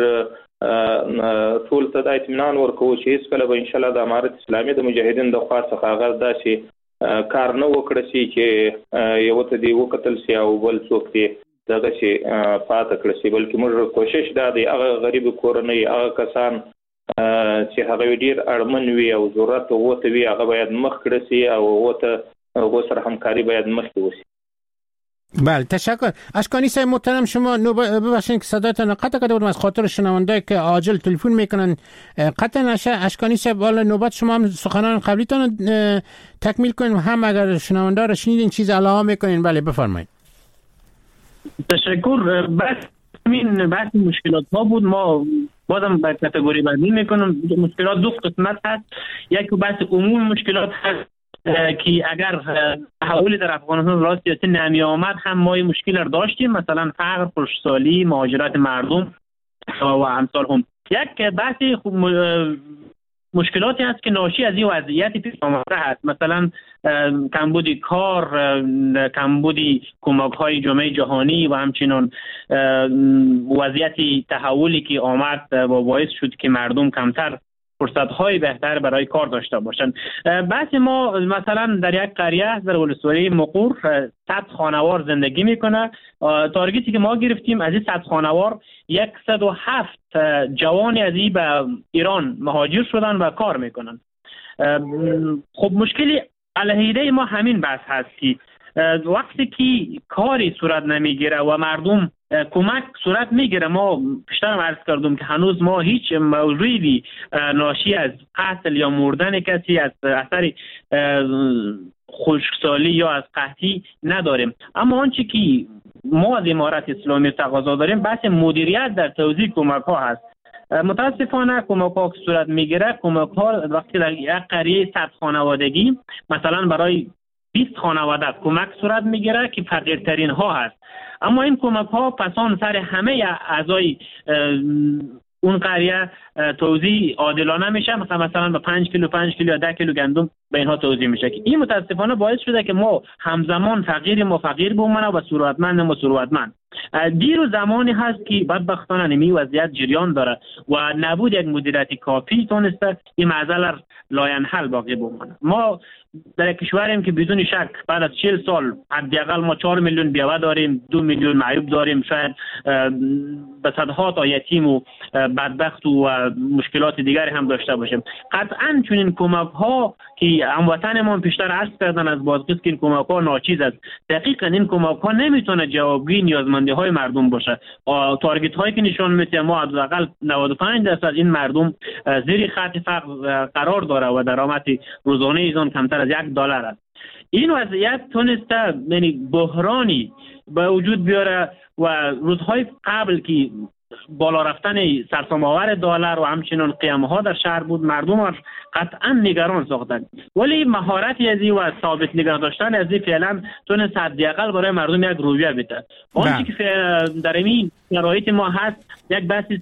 ټول ته د اطمینان ورکوو چې هیڅ کله به ان شاء الله د امارت اسلامي د مجاهدین د خوا څخه هغه داسې کار نه وکړي شي چې یو ته دی وکتل شي او بل څوک دی دغه شي پاتې کړي شي، بلکې موږ کوشش دا دی هغه غریب کورنۍ هغه کسان چې هغه ډیر اړمن وي او ضرورت وته وي هغه باید مخ کړي شي او وته هغه سره همکاري باید مخ وشي. بله تشکر. اشکانی صاحب محترم، شما ببخشید که صدایتان قطع کرده بودم، از خاطر شنوندهایی که عاجل تلفن میکنن قطع نشه. اشکانی صاحب حالا نوبت شما هم سخنان قبلیتان تکمیل کنیم، هم اگر شنونده را شنیدین چیز علاوه میکنین. بله بفرمایید. تشکر. بس این بحث مشکلات ها بود. ما بازم به کاتگوری بندی میکنم. مشکلات دو قسمت هست. یک بحث عموم مشکلات هست که اگر تحول در افغانستان را سیاسی نمی آمد هم ما مشکل را داشتیم، مثلا فقر، خشکسالی، مهاجرت مردم و امثال هم. یک بحث مشکلاتی هست که ناشی از این وضعیت پیش آمده است، مثلا کمبود کار، کمبود کمک های جامعه جهانی و همچنین وضعیت تحولی که آمد و باعث شد که مردم کمتر فرصت‌های بهتر برای کار داشته باشند. بحث ما مثلا در یک قریه در ولسوالی مقور صد خانوار زندگی میکنه. تارگتی که ما گرفتیم از این صد خانوار صد و هفت جوانی از این به ایران مهاجر شدن و کار میکنن. خب مشکلی علیه ما همین بحث هست که وقتی که کاری صورت نمیگیره و مردم کمک صورت میگیره، ما پیشتر عرض کردم که هنوز ما هیچ موردی ناشی از قتل یا مردن کسی از اثر خشکسالی یا از قحطی نداریم. اما آنچه که ما از امارت اسلامی تقاضا داریم بحث مدیریت در توزیع کمک ها هست. متاسفانه کمک ها که صورت میگیره، کمک ها وقتی در یک قریه صد خانوادگی مثلا برای بیست خانواده کمک صورت میگیره که فقیرترین ها هست، اما این کمک ها پسان سر همه اعضای اون قریه توزیع عادلانه میشه. مثلا مثلا به پنج کیلو پنج کیلو یا ده کیلو گندم به اینها توزیع میشه که این متاسفانه باعث شده که ما همزمان فقیر ما فقیر بمونه و ثروتمند ما ثروتمند. دیر و زمانی هست که بدبختانه نمی وضعیت جریان داره و نبود یک مدیریت کافی تونسته این معضله لاینحل باقی بمونه. ما در کشوریم که بدون شک بعد از چهل سال حداقل ما چهار میلیون بیوه داریم، دو میلیون معیوب داریم، شاید به صدها تا یتیم و بدبخت و مشکلات دیگری هم داشته باشیم. قطعا چون این کمک ها که هموطنمان پیشتر عرض کردن از بازگیس که این کمک ها ناچیز است، دقیقاً این کمک ها نمیتونه جوابگوی نیازمندی های مردم باشه. تارگت هایی که نشان میده ما حداقل نود و پنج درصد این مردم زیر خط فقر قرار داره و درآمد روزانه ایشان کمتر از یک دلار است. این وضعیت تونسته یعنی بحرانی به وجود بیاره و روزهای قبل که بالا رفتن سرسام‌آور دلار و همچنین قیمه ها در شهر بود، مردم قطعا نگران ساختند، ولی مهارتی از این و ثابت نگه داشتن از این فعلا تونست حداقل برای مردم یک رویه بده. آنچه که در این شرایط ما هست یک بحثی است که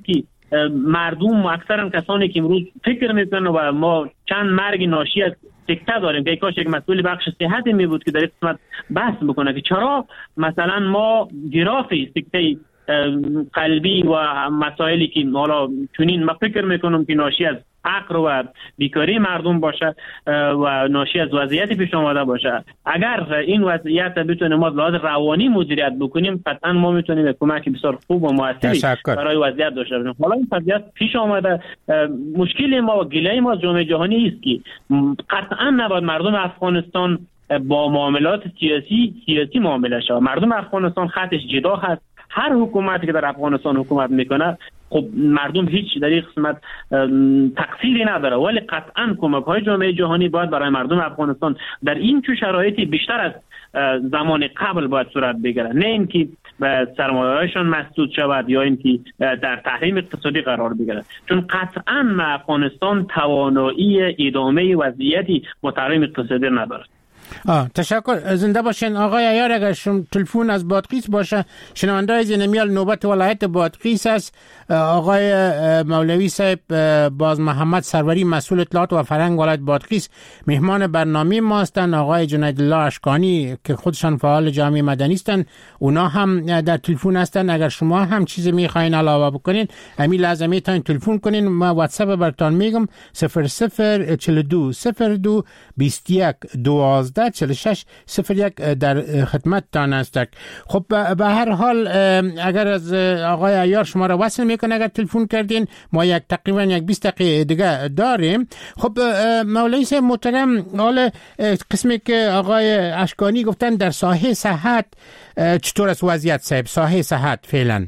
مردم اکثرا کسانی که امروز فکر میکنن و ما چند مرگ ناشی از سکته داریم که کاش یک مسئول بخش صحت می بود که در این قسمت بحث بکنه که چرا مثلا ما گرافی سکته قلبی و مسائلی که حالا چنین ما فکر میکنم که ناشی از فقر و بیکاری مردم باشه و ناشی از وضعیت پیش آمده باشه، اگر این وضعیت بتونیم ما لحاظ روانی مدیریت بکنیم قطعا ما میتونیم کمک بسیار خوب و موثری برای وضعیت داشته باشیم. حالا این وضعیت پیش آمده، مشکل ما و گله ما از جامعه جهانی است که قطعا نباید مردم افغانستان با معاملات سیاسی سیاسی معامله شود. مردم افغانستان خطش جدا هست. هر حکومتی که در افغانستان حکومت میکنه خب مردم هیچ در این قسمت تقصیری نداره، ولی قطعا کمک های جامعه جهانی باید برای مردم افغانستان در این چه شرایطی بیشتر از زمان قبل باید صورت بگیره، نه اینکه به سرمایه‌هایشان مسدود شود یا اینکه در تحریم اقتصادی قرار بگیره، چون قطعا افغانستان توانایی ادامه وضعیتی با تحریم اقتصادی نداره. آه تشکر، زنده باشین آقای عیار. اگر شما تلفن از بادغیس باشه، شنونده‌های زینمیال نوبت ولایت بادغیس است. آقای مولوی صاحب باز محمد سروری مسئول اطلاعات و فرهنگ ولایت بادغیس مهمان برنامه ما هستند. آقای جنید الله اشکانی که خودشان فعال جامعه مدنی هستند، اونا هم در تلفن هستند. اگر شما هم چیزی میخواین علاوه بکنین همین لحظه میتونین تلفن کنین. ما واتساپ براتون میگم صفر صفر چهل و دو صفر دو بیست و یک دوازده چهل و شش صفر یک در خدمت تان است. خب به هر حال اگر از آقای عیار شما را وصل میکنه اگر تلفن کردین، ما یک تقریبا یک بیست دقیقه دیگه داریم. خب مولوی صاحب محترم، حال قسمی که آقای اشکانی گفتن در ساحه صحت چطور است وضعیت صاحب؟ ساحه صحت فعلا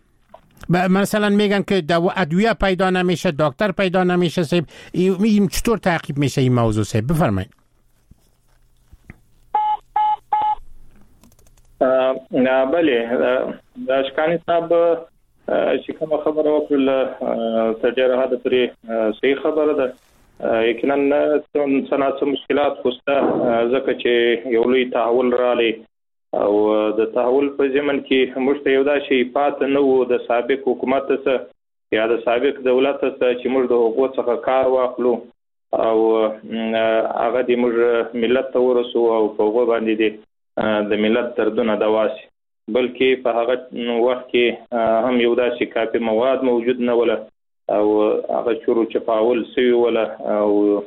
مثلا میگن که ادویه پیدا نمیشه، دکتر پیدا نمیشه صاحب، این چطور تعقیب میشه این موضوع صاحب؟ بفرمایید. نه بله، اشکانی صاحب چې کومه خبره وکړه تر ډېره حده پورې صحیح خبره ده. یقینا څه ناڅه مشکلات خو شته ځکه چې یو لوی تحول راغلی او د تحول په ضمن کې موږ ته یو داسې پاتې نه وو د سابق حکومت څخه یا د سابق دولت څخه چې موږ د هغو څخه کار واخلو او هغه د موږ ملت ته ورسو او په هغو باندې د د ملت دردونه دوا شي، بلکې په هغه وخت کې هم یو داسې کافي مواد موجود نه وله او هغه چورو چپاول سوي وله او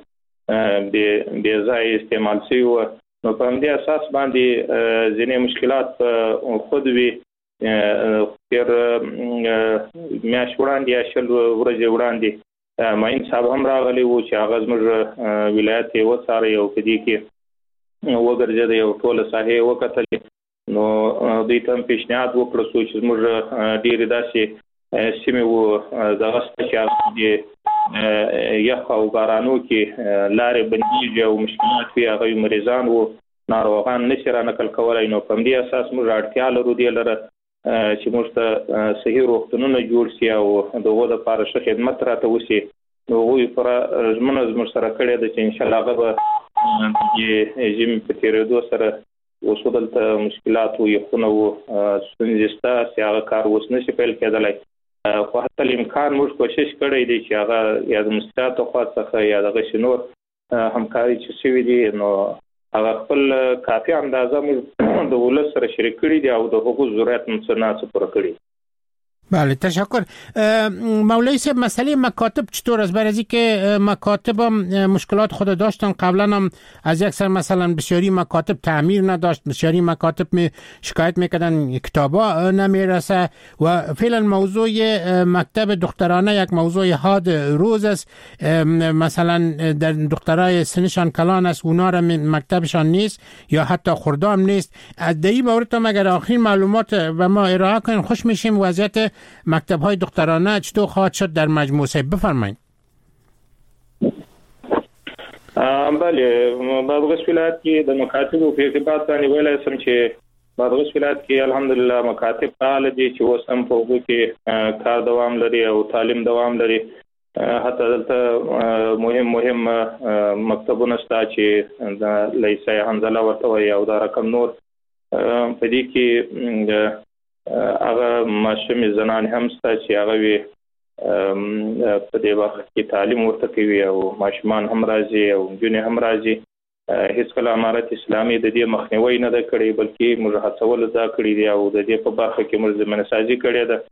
بې ځایه استعمال سوي وه. نو په همدې اساس باندې ځینې مشکلات خود وي. تېر میاشت وړاندې یا شل ورځې وړاندې معین صاحب هم راغلی و چې هغه زموږ ولایت یې وڅاره او په دې کې وګرځېده، یو ټوله ساحې یې وکتلې. نو دوی ته هم پیشنهاد وکړه څو چې زموږ ډېرې داسې سیمې وو دغه شته چې هغه د یخ او بارانو کې لارې بندېږي او مشکلات وي، هغوی مریضان وو، ناروغان نشي رانقل کولی. نو په همدې اساس موږ اړتیا لرو دې لره چې موږ ته صحي روغتونونه جوړ شي او د هغو دپاره ښه خدمت راته وشي. نو هغوی پوره ژمنه زموږ سره کړې ده چې انشاءالله هغه به د ژمي په تېرېدو سره اوس دلته مشکلات وو، یخونه وو، ستونزې شته چې هغه کار اوس نشي پیل کېدلی. خو حتی الامکان موږ کوشش کړی دی چې هغه یا د مستریاتو خوا څخه یا دغسې نور همکاري چې شوي دي نو هغه خپل کافي اندازه موږ د ولس سره شریک کړي دي او د هغو ضرورت هم څه ناڅه پوره کړي. بله تشکر. مولوی صاحب مسئله مکاتب چطور است؟ برای از که مکاتب هم مشکلات خود داشتن قبلا هم از یک سر مثلا بسیاری مکاتب تعمیر نداشت، بسیاری مکاتب می شکایت میکردن کتابا نمیرسه و فعلا موضوع مکتب دخترانه یک موضوع حاد روز است. مثلا در دخترای سنشان کلان است اونا را مکتبشان نیست یا حتی خورده هم نیست. از دهی مورد هم اگر آخرین معلومات و ما ارائه کنیم خوش میشیم. وضعیت مکتب های دخترانه چطور خواهد شد در مجموع صاحب؟ بفرمایید. بله، بادغیس ولایت کې د مکاتبو په ارتباط باندې ویلی شم چې بادغیس ولایت کې الحمدلله مکاتب فعال دي چې اوس هم په هغو کې کار دوام لري او تعلیم دوام لري. حتی دلته مهم مهم مکتبونه شته چې د لیسه حنظله ورته وایي او دا رقم نور. په دې کې هغه ماشومې زنانې هم شته چې هغه وي په دې وخت کې تعلیم ورته کوي او ماشومان هم راځي او جنې هم راځي. هیڅ کله امارت اسلامي د دې مخنیوي نه ده کړی بلکې موږ هڅول دا کړی دی او د دې په برخه کې موږ زمینه سازي کړې ده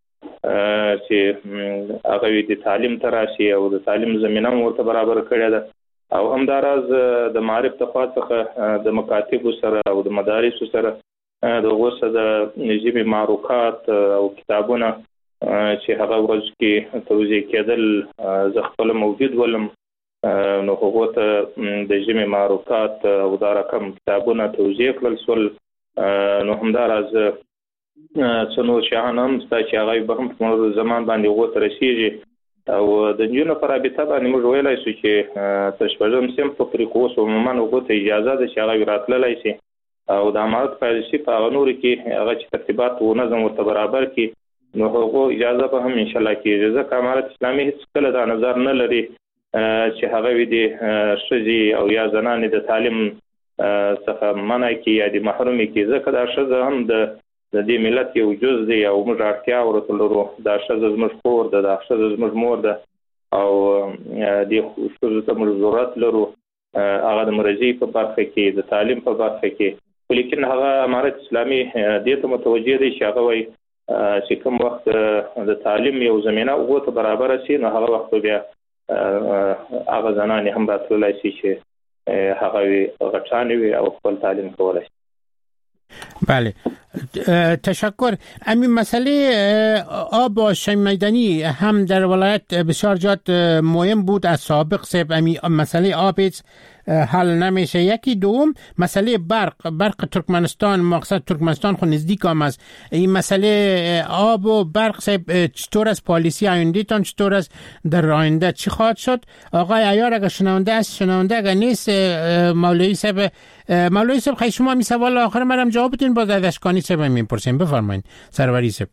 چې هغه د تعلیم تراشي او د تعلیم زمینه ورته برابر کړې ده او همداراز د معرف د خوا څخه د مکاتب سره او د مدارس سره د غوسه د ژبې معروفات او کتابونه چې هغه ورځ کې توزیع کېدل زه خپل موجود ولم نو هغه ته د ژبې معروفات او د رقم کتابونه توزیع کړل سول. نو همداراز څنو شاهان هم چې هغه به هم په زمان باندې غوته رسیږي او د جنونو پر رابطه باندې موږ ویلای شو چې تشبژم سم په طریقو سو عموما غوته اجازه ده چې هغه راتللی شي او د امارت پالیسي په نور کې هغه چې ترتیبات او نظم ورته برابر کړي نو هغه اجازه به هم ان شاء الله کېږي. ځکه امارت اسلامي هیڅ کله دا نظر نه لري چې هغه وي د ښځې او یا زنانې د تعلیم څخه منع کړي یا د محرومي کړي. ځکه دا ښځه هم د د دې ملت یو جز دی او موږ اړتیا ورته لرو. دا ښځه زموږ کور ده، دا ښځه زموږ مور ده او د ښځو ته موږ ضرورت لرو هغه د مرجعي په برخه کې د تعلیم په برخه کې. لیکن هغه امارت اسلامي دې ته متوجه دی چې هغه وایي چې کوم وخت د تعلیم یو زمینه وګورته برابر شي نو هغه وخت بیا هغه زنانې هم راتللی شي چې هغه غټانې وي او خپل تعلیم کولی شي. بله تشکر. همین مسئله آب و آشامی میدانی هم در ولایت بسیار جات مهم بود از سابق سب همین مسئله آب حل نمیشه. یکی دوم مسئله برق برق ترکمنستان مقصد ترکمنستان خود نزدیک هم است. این مسئله آب و برق سب چطور از پالیسی آیندهتان چطور از در آینده چی خواهد شد؟ آقای عیار اگر شنونده است شنونده اگر نیست مولوی سب مولوی سب خیلی شما می سوال آخر مرم جواب بدین باز از اشکانی سب میپرسیم. بفرمایید سروری سب.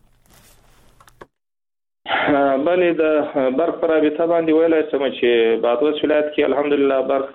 بله د برق پر رابطه باندې ویلای شم چې بادغیس ولایت کې الحمدلله برق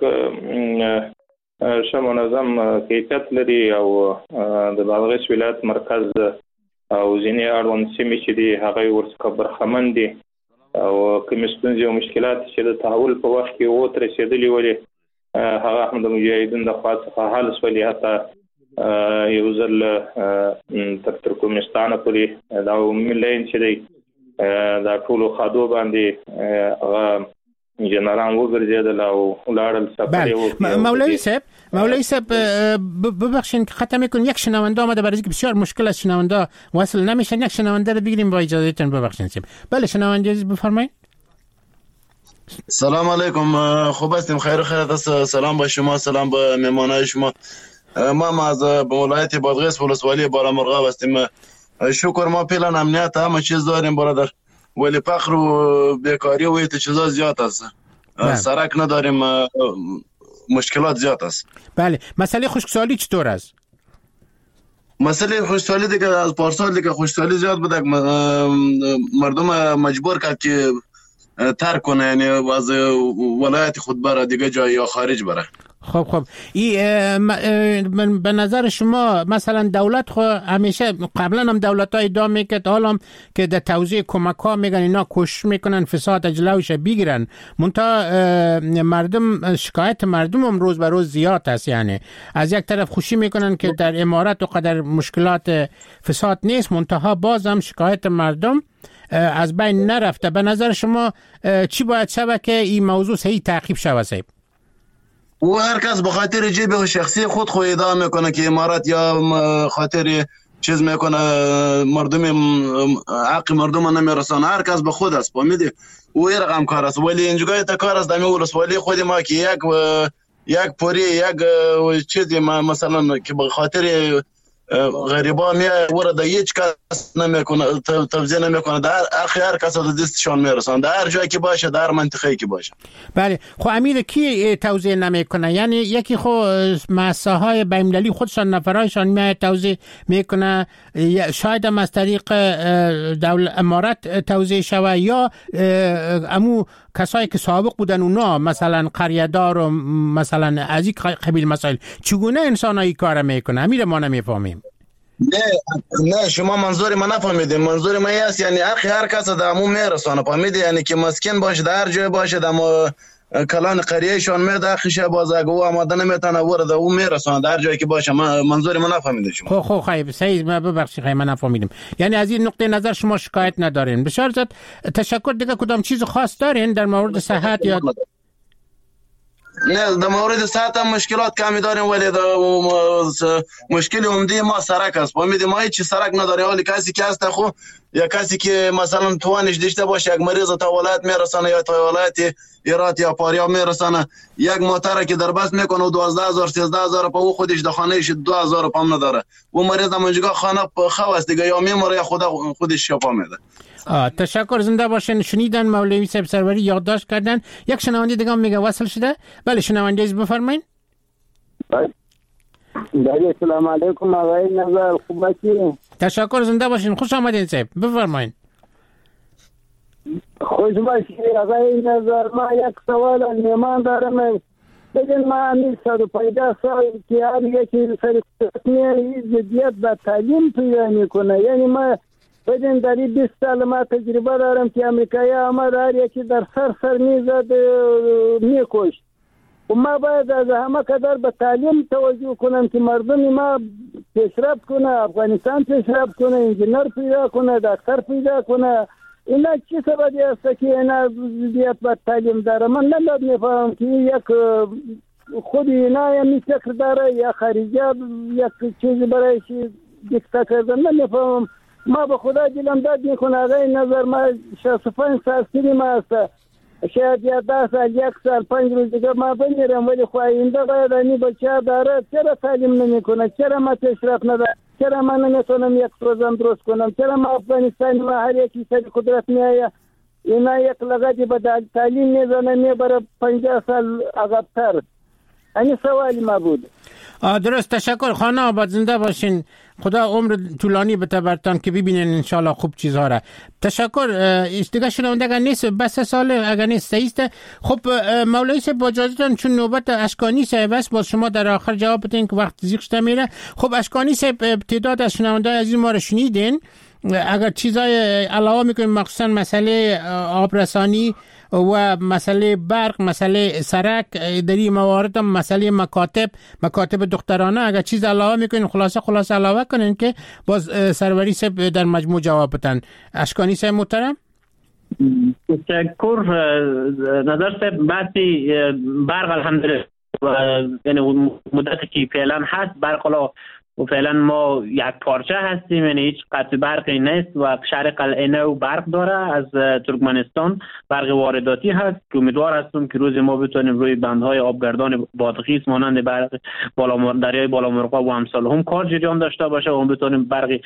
ښه منظم کیفیت لري او د بادغیس ولایت مرکز او ځینې اړوند سیمې چې دي هغه ورڅخه برخمن دي او کومې ستونزې او مشکلات چې د تحول په وخت کې وته رسېدلي ولې هغه هم د مجاهدینو د خوا څخه حل شولې. حتی یو ځل تر ترکمنستان پورې دا عمومي لاین چې دی دا ټول خادو باندې هغه جنرال وګرځیدل او لاړل سفر یو. مولوی صاحب مولوی صاحب ببخشید که ختم میکنم یک شنونده آمده برای اینکه بسیار مشکل است شنونده وصل نمیشن یک شنونده رو بگیریم با اجازهتون. ببخشید صاحب. بله شنونده عزیز بفرمایید. سلام علیکم. خوب هستیم خیر خیرت است. سلام با شما سلام با مهمانای شما. ما از ولایت بادغیس ولسوالی بالامرغاب هستیم. شکر ما پلان امنیت همه چیز داریم برادر ولی فقر و بیکاری و چیزا زیاد است. سرک نداریم مشکلات زیاد است. بله مسئله خشکسالی چطور است؟ مسئله خشکسالی دیگه از پارسال دیگه خشکسالی زیاد بوده مردم مجبور کرد که ترک کنه یعنی از ولایت خود بره دیگه جای یا خارج بره. خب خب این به نظر شما مثلا دولت خو همیشه قبلا هم دولت ها ادعا میکرد حالا هم که در توزیع کمک ها میگن اینا کوشش میکنن فساد جلوش بگیرن منتها مردم شکایت مردم هم روز به روز زیاد است. یعنی از یک طرف خوشی میکنن که در امارات و قدر مشکلات فساد نیست منتها باز هم شکایت مردم از بین نرفته. به نظر شما چی باید شود که این موضوع صحیح تعقیب شود صاحب؟ و هر کس به خاطر جیب شخصی خود خو ادعا میکنه که امارات یا خاطر چیز میکنه مردم حق مردم نمیرسانه. هر کس به خود است فهمیدی و این رقم کار است ولی اینجای تا کار است دمی ولسوالی خود ما که یک یک پوری یک چیزی مثلا که به خاطر غریبا می ورده هیچ کس نمیکنه توزیع نمیکنه در هر کس از دستشان میرسن در هر جایی که باشه در منطقه‌ای که باشه. بله خب امیر کی توزیع نمیکنه؟ یعنی یکی خو مؤسسه‌های بین‌المللی خودشان نفرایشان می توزیع میکنه شاید هم از طریق دولت امارات توزیع شوه یا امو کسایی که سابق بودن اونا مثلا قریه‌دار و مثلا از این قبیل مسائل چگونه انسانایی کار میکنه امیر ما نمیفهمیم. نه نه شما منظور من نفهمیدیم. منظور من است یعنی اخی هر کس در امو میرسانه، فهمیدی؟ یعنی که مسکن باشه در هر جای باشه در کلان قریهشان میاد اخیشه باز اگه او آماده نمیتونه ورد او میرسانه در هر جایی که باشه. من منظور من نفهمیدم شما. خب خب خیلی صحیح، من ببخشید خیلی من نفهمیدم. یعنی از این نقطه نظر شما شکایت ندارین. بسیار زیاد تشکر. دیگه کدام چیز خاص دارین در مورد صحت یا نه؟ در مورد صحت هم مشکلات کمی داریم، ولی مشکل عمده ما سرک است. فهمیدی؟ ما هیچ سرک نداریم. ولی کسی که هست خو یا کسی که مثلا توانش داشته باشه یک مریض تا ولایت میرسانه یا تا ولایت ایرات یا پاریا میرسانه، یک موتر که در بس میکنه دوازده هزار سیزده هزار په او خودش در خانهش دو هزار پام نداره. او مریض هم اونجا خانه خواست دیگه یا میمره یا خدا خودش شفا میده. آه تشکر. زنده باشین. شنیدن مولوی صاحب سروری یادداشت کردن. یک شنونده دیگه میگه وصل شده. بله شنونده از بفرمایید. بله سلام علیکم آقای نظر، خوب هستین؟ تشکر. زنده باشین. خوش آمدین صاحب، بفرمایید. خوش باشید آقای نظر. ما یک سوال میمان دارم. ببین ما همیشه صد و پنجاه سال که هر یکی سرکتنی جدیت به تعلیم پیدا میکنه. یعنی ما ببین در این بیست سال ما تجربه دارم که امریکایی آمد هر یکی در سر سر میزد میکشت. و ما باید از همه قدر به تعلیم توجه کنم که مردم ما پیشرفت کنه، افغانستان پیشرفت کنه، انجینر پیدا کنه، دکتر پیدا کنه. اینا چی سببی است که اینا زیاد به تعلیم داره؟ من نمیاد میفهم که یک خود اینا یا فکر داره یا خارجیات یک چیزی برایش دیکته کردن. نمیفهم. ما به خدا دلم داد میکنه آقای نظر. ما شصت و پنج سال سنی ما است، شاید یا ده سال یک سال پنج روز دیگه ما بمیرم، ولی خو آینده باید این بچه داره چرا تعلیم نمیکنه؟ چرا ما پیشرفت نداره؟ چرا من نمیتونم یک روزم درست کنم؟ چرا ما افغانستان ما هر یکی سر قدرت میایه اینا یک لغتی به تعلیم میزنه میبره پنجاه سال عقب‌تر؟ این سوالی ما بود. درست. تشکر. خانه آباد. زنده باشین. خدا عمر طولانی بده برتان که ببینین انشالله خوب چیزها را. تشکر. دیگه شنونده اگر نیست بس سال اگر نیست سیست. خب مولوی صاحب با اجازهتون چون نوبت اشکانی صاحب است باز شما در آخر جواب بدین که وقت زیغ شده میره. خب اشکانی صاحب تعداد از شنونده از این ما رو شنیدین. اگر چیزای علاوه میکنیم مخصوصا مسئله آبرسانی و مسئله برق، مسئله سرک، در این موارد هم مسئله مکاتب مکاتب دخترانه اگر چیز علاوه میکنین خلاصه خلاصه علاوه کنین که باز سروری صاحب در مجموع جواب بدن. اشکانی صاحب محترم. تشکر نظر صاحب. بحثی برق الحمدلله یعنی مدتی که فعلا هست برق و فعلا ما یک پارچه هستیم، یعنی هیچ قطع برقی نیست و شهر قلعه نو برق داره از ترکمنستان، برق وارداتی هست که امیدوار هستم که روز ما بتونیم روی بندهای آبگردان بادغیس مانند برق بالا دریای بالا مرغاب و امثال هم کار جریان داشته باشه و هم بتونیم برق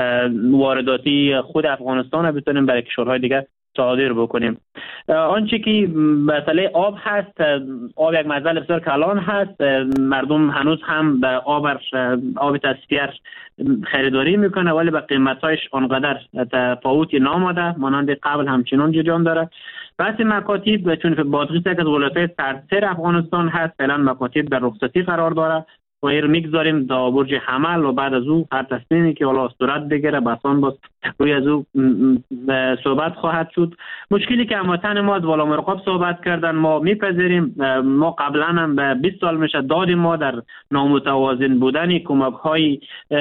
وارداتی خود افغانستان بتونیم برای کشورهای دیگه صادر بکنیم. آنچه که مسئله آب هست، آب یک مسئله بسیار کلان هست. مردم هنوز هم به آب آب تصفیه خریداری میکنه ولی به قیمتایش آنقدر تفاوتی نامده مانند قبل همچنان جریان داره. بحث مکاتب چون بادغیس یک از ولایت‌های سرتر افغانستان هست، فعلا مکاتب در رخصتی قرار داره و ایر میگذاریم دا برج حمل و بعد از او هر تصمیمی که والا صورت بگیره بسان باز روی از او صحبت خواهد شد. مشکلی که هموطن ما از والا مرغاب صحبت کردن ما میپذیریم. ما قبلا هم به بیست سال میشه داد ما در نامتوازن بودن کمک های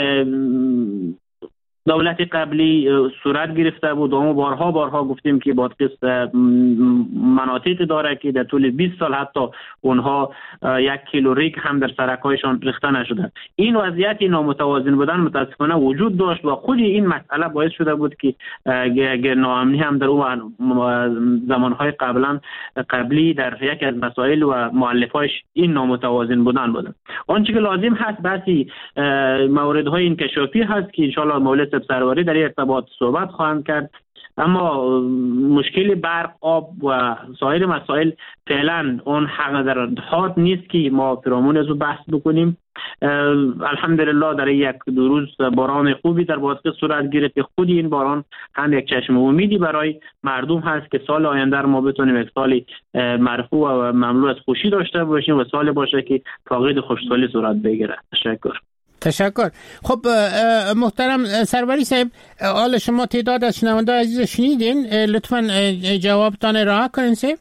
دولت قبلی صورت گرفته بود و ما بارها بارها گفتیم که بادغیس مناطقی داره که در طول بیست سال حتی اونها یک کیلو ریگ هم در سرکایشان ریخته نشده. این وضعیت نامتوازن بودن متاسفانه وجود داشت و خود این مسئله باعث شده بود که ناامنی هم در اون زمانهای قبلا قبلی در یک از مسائل و مؤلفه‌اش این نامتوازن بودن بوده. آنچه که لازم هست بحثی موردهای انکشافی هست که ان شاء الله مولد سروری در ارتباط صحبت خواهند کرد. اما مشکل برق، آب و سایر مسائل فعلا اون حق در حد نیست که ما فرامون از او بحث بکنیم. الحمدلله در یک دو روز باران خوبی در بادغیس صورت گرفت. خود این باران هم یک چشم امیدی برای مردم هست که سال آینده ما بتونیم یک سال مرفوع و مملو از خوشی داشته باشیم و سال باشه که فاقد خوشحالی صورت بگیره. تشکر. تشکر. خب محترم سروری صاحب، حال شما تعداد از شنونده عزیز شنیدین، لطفاً جوابتان رها کنین صاحب.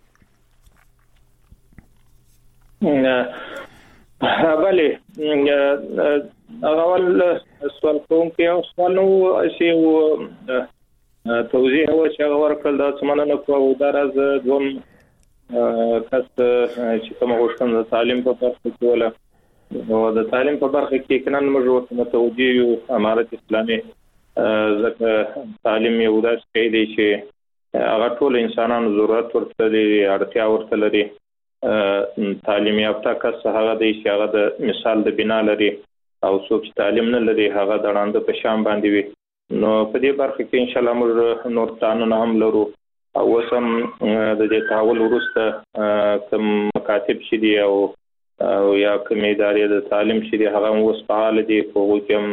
بله، اول سوال کوم کې او سوال نو شی او توضیح او چې هغه ورکړل دا سمانه کوو دا راز دوم کس چې کوم غوښتنه د تعلیم په برخه کې ولا نو د تعلیم په برخه کې کنن موږ ورته متوجي یو امارت اسلامي ځکه تعلیم یو داس کې دی چې هغه ټول انسانانو ضرورت ورته لري، اړتیا ورته لري. تعلیم یافته کس هغه دی چې هغه د مثال د بنا لري او څوک چې تعلیم نه لري هغه د وړاندې په شان باندې وي. نو په دې برخه کې ان شاء الله موږ نور قانون هم لرو او وسم د دې تحول وروسته کوم مکاتب شې دي او او یا کوم ادارې د تعلیم شې دي هغه اوس فعال دي، په کوم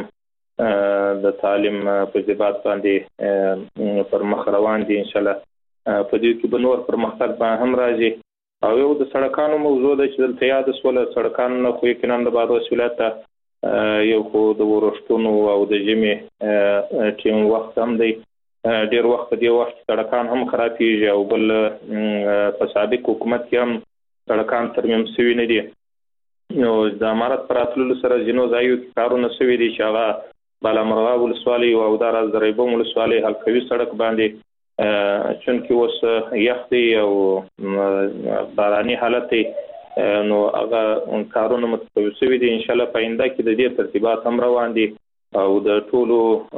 د تعلیم په ځبات باندې پر مخ روان دي. ان شاء الله په دې کې به نور پرمختګ به هم راځي. او یو د سړکانو موضوع د چې دلته یاد سول سړکان خو یې کنن د باد وسیلات یو خو د ورشتونو او د جمی ټیم وخت هم دی، ډیر وخت دی وخت سړکان هم خرابېږي او بل په سابق حکومت کې هم سړکان ترمیم شوي نه دي. نو د امارت پر اتلو سره جنو ځایو کې کارونه شوي دي چې هغه بالامرغه ولسوالۍ او د راز دریبوم ولسوالۍ حلقوي سړک باندې چونکې اوس یخ دی او باراني حالت دی نو هغه کارونه متفاوت شوي دي. ان شاء الله پاینده کې د دې ترتیبات هم روان دي او د ټولو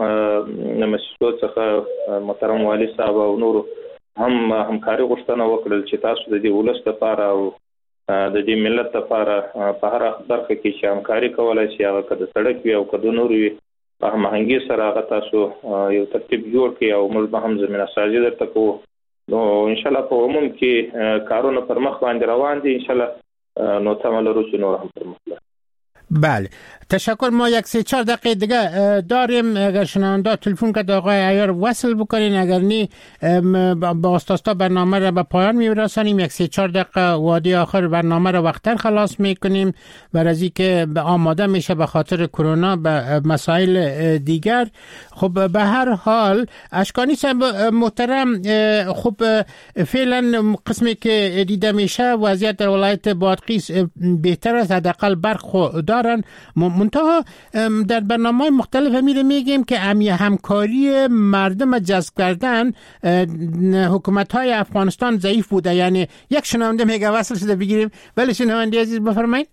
مسؤلو څخه محترم والي صاحب او نور هم همکاري غوښتنه وکړل چې تاسو د دې ولس لپاره او د دې ملت لپاره په هر برخه کې چې همکاري کولای شي، هغه کده سړک وي او کده نور وي، په هماهنګي سره هغه تاسو یو ترتیب جوړ کړئ او موږ به هم زمينه سازي درته کوو. نو ان شاء الله په عموم کې کارونه پر مخ باندې روان دي. ان شاء الله نو تمام لرو چې نور هم پر مخ. بله، تشکر. ما یک سه چهار دقیقه دیگه داریم. اگر شنونده تلفن کرد آقای عیار وصل بکنین، اگر نی با استاستا برنامه را به پایان میرسانیم. یک سه چهار دقیقه وادی آخر برنامه را وقتر خلاص میکنیم بر از اینکه آماده میشه به خاطر کرونا به مسائل دیگر. خب به هر حال اشکانی صاحب محترم، خب فعلا قسمی که دیده میشه وضعیت در ولایت بادغیس بهتر است، حداقل برق دارن. منتها در برنامه‌های مختلف میره میگیم که امی همکاری مردم جذب کردن حکومت‌های افغانستان ضعیف بوده. یعنی یک شنونده میگه وصل شده بگیریم. بله شنونده عزیز بفرمایید.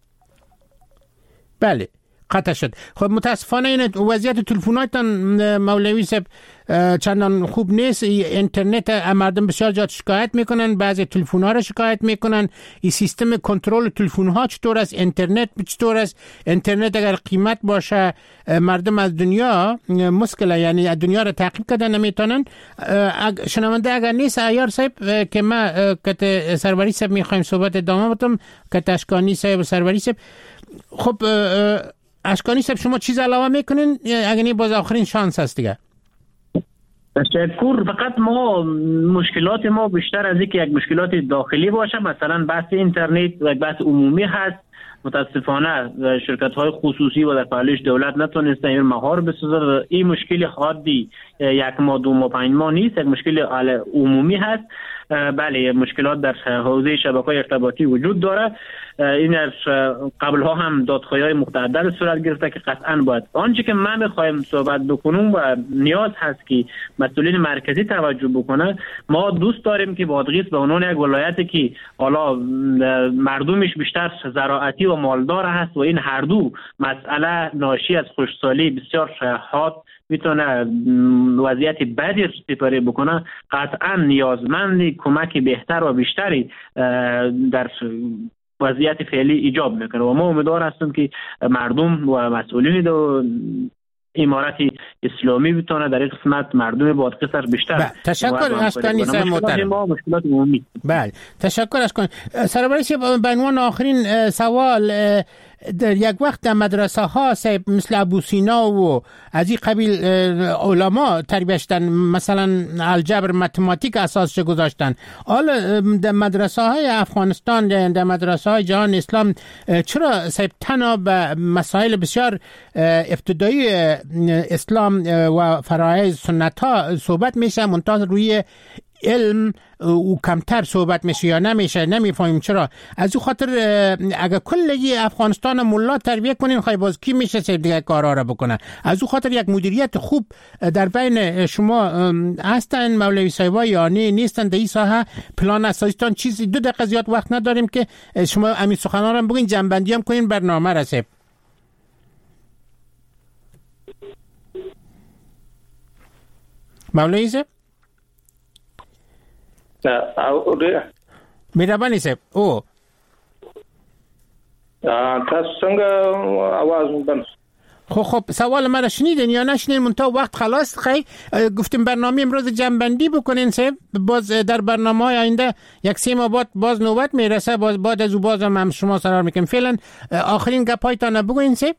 بله قطع شد. خب متاسفانه این وضعیت تلفن‌هایتان مولوی صاحب چندان خوب نیست. اینترنت مردم بسیار جات شکایت میکنن، بعضی تلفن‌ها را شکایت میکنن. این سیستم کنترل تلفن‌ها چطور است، اینترنت چطور است. اینترنت اگر قیمت باشه مردم از دنیا مشکله، یعنی از دنیا را تعقیب کردن نمیتونن. شنونده اگر نیست عیار صاحب که ما کت سروری صاحب میخوایم صحبت ادامه بدم، کت اشکانی صاحب سروری صاحب. خب اشکانی صاحب شما چیز علاوه میکنین؟ اگر nie باز آخرین شانس هست دیگه. تشکر. فقط ما مشکلات ما بیشتر از اینکه یک مشکلات داخلی باشه، مثلا بحث اینترنت و یک بحث عمومی هست. متاسفانه شرکت های خصوصی و در پهلوش دولت نتونستن این مهار بسازن. این مشکل حادی یک ماه دو ماه پنج ماه نیست، یک مشکل عمومی هست. بله مشکلات در حوزه شبکه‌های ارتباطی وجود داره. این از قبل ها هم دادخواهی‌های متعدد صورت گرفته که قطعاً باید آنچه که من بخوایم صحبت بکنم و نیاز هست که مسئولین مرکزی توجه بکنه. ما دوست داریم که بادغیس به عنوان یک ولایتی که حالا مردمش بیشتر زراعتی و مالدار هست و این هر دو مسئله ناشی از خشکسالی بسیار حاد میتونه وضعیت بدی سپری بکنه، قطعا نیازمند کمک بهتر و بیشتری در وضعیت فعلی ایجاب میکنه و ما امیدوار هستیم که مردم و مسئولین دو امارت اسلامی بتونه در این قسمت مردم بادغیس بیشتر. تشکر اشکانی صاحب محترم. مشکلات عمومی. بله تشکر اشکانی. سربرش به عنوان آخرین سوال در یک وقت در مدرسه ها مثل ابو سینا و از این قبیل علما تربیتشتن، مثلا الجبر متماتیک اساسش گذاشتن. حالا در مدرسه های افغانستان، در مدرسه های جهان اسلام چرا سیب تنها به مسائل بسیار ابتدایی اسلام و فرایض سنت ها صحبت میشه، منتها روی علم و کمتر صحبت میشه یا نمیشه؟ نمیفهمیم چرا. از او خاطر اگر کلی افغانستان ملا تربیت کنین، خواهی باز کی میشه سیب دیگه کارها را بکنه؟ از او خاطر یک مدیریت خوب در بین شما هستن مولوی صاحبا یا نه نیستن در این ساحه؟ پلان اساسیتان چیزی؟ دو دقیقه زیاد وقت نداریم که شما همین سخنان را بگین، جنبندی هم کنین برنامه رسید. مولوی صاحب مهرباني صاحب او تاسو څنګه आवाज مبند؟ خب خب سوال من را شنیدین یا نشنیدین؟ منتها وقت خلاص. خیلی گفتیم برنامه امروز جنبندی بکنین صاحب، باز در برنامه های آینده یک سه ماه بعد باز نوبت میرسه، باز بعد از او باز هم شما سرار میکنیم. فعلا آخرین گپایتان بگوین صاحب.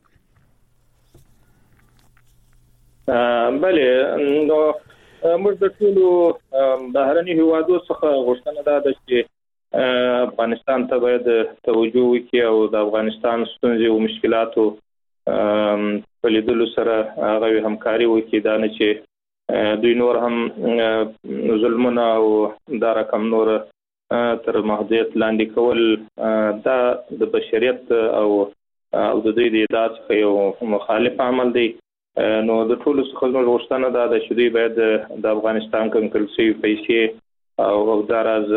بله، نو موږ د ټولو بهرني هیوادو څخه غوښتنه ده چې افغانستان ته باید توجه وکړي او د افغانستان ستونزې او مشکلاتو په لیدلو سره هغه همکاري وکړي، دا نه چې دوی نور هم ظلمونه او دا رقم نور تر محدودیت لاندې کول، دا د بشریت او او د دوی د ادعا څخه یو مخالف عمل دی. نو د ټولو څخه زموږ غوښتنه ده چې دوی باید د افغانستان کنټرول شوي پیسې او دراز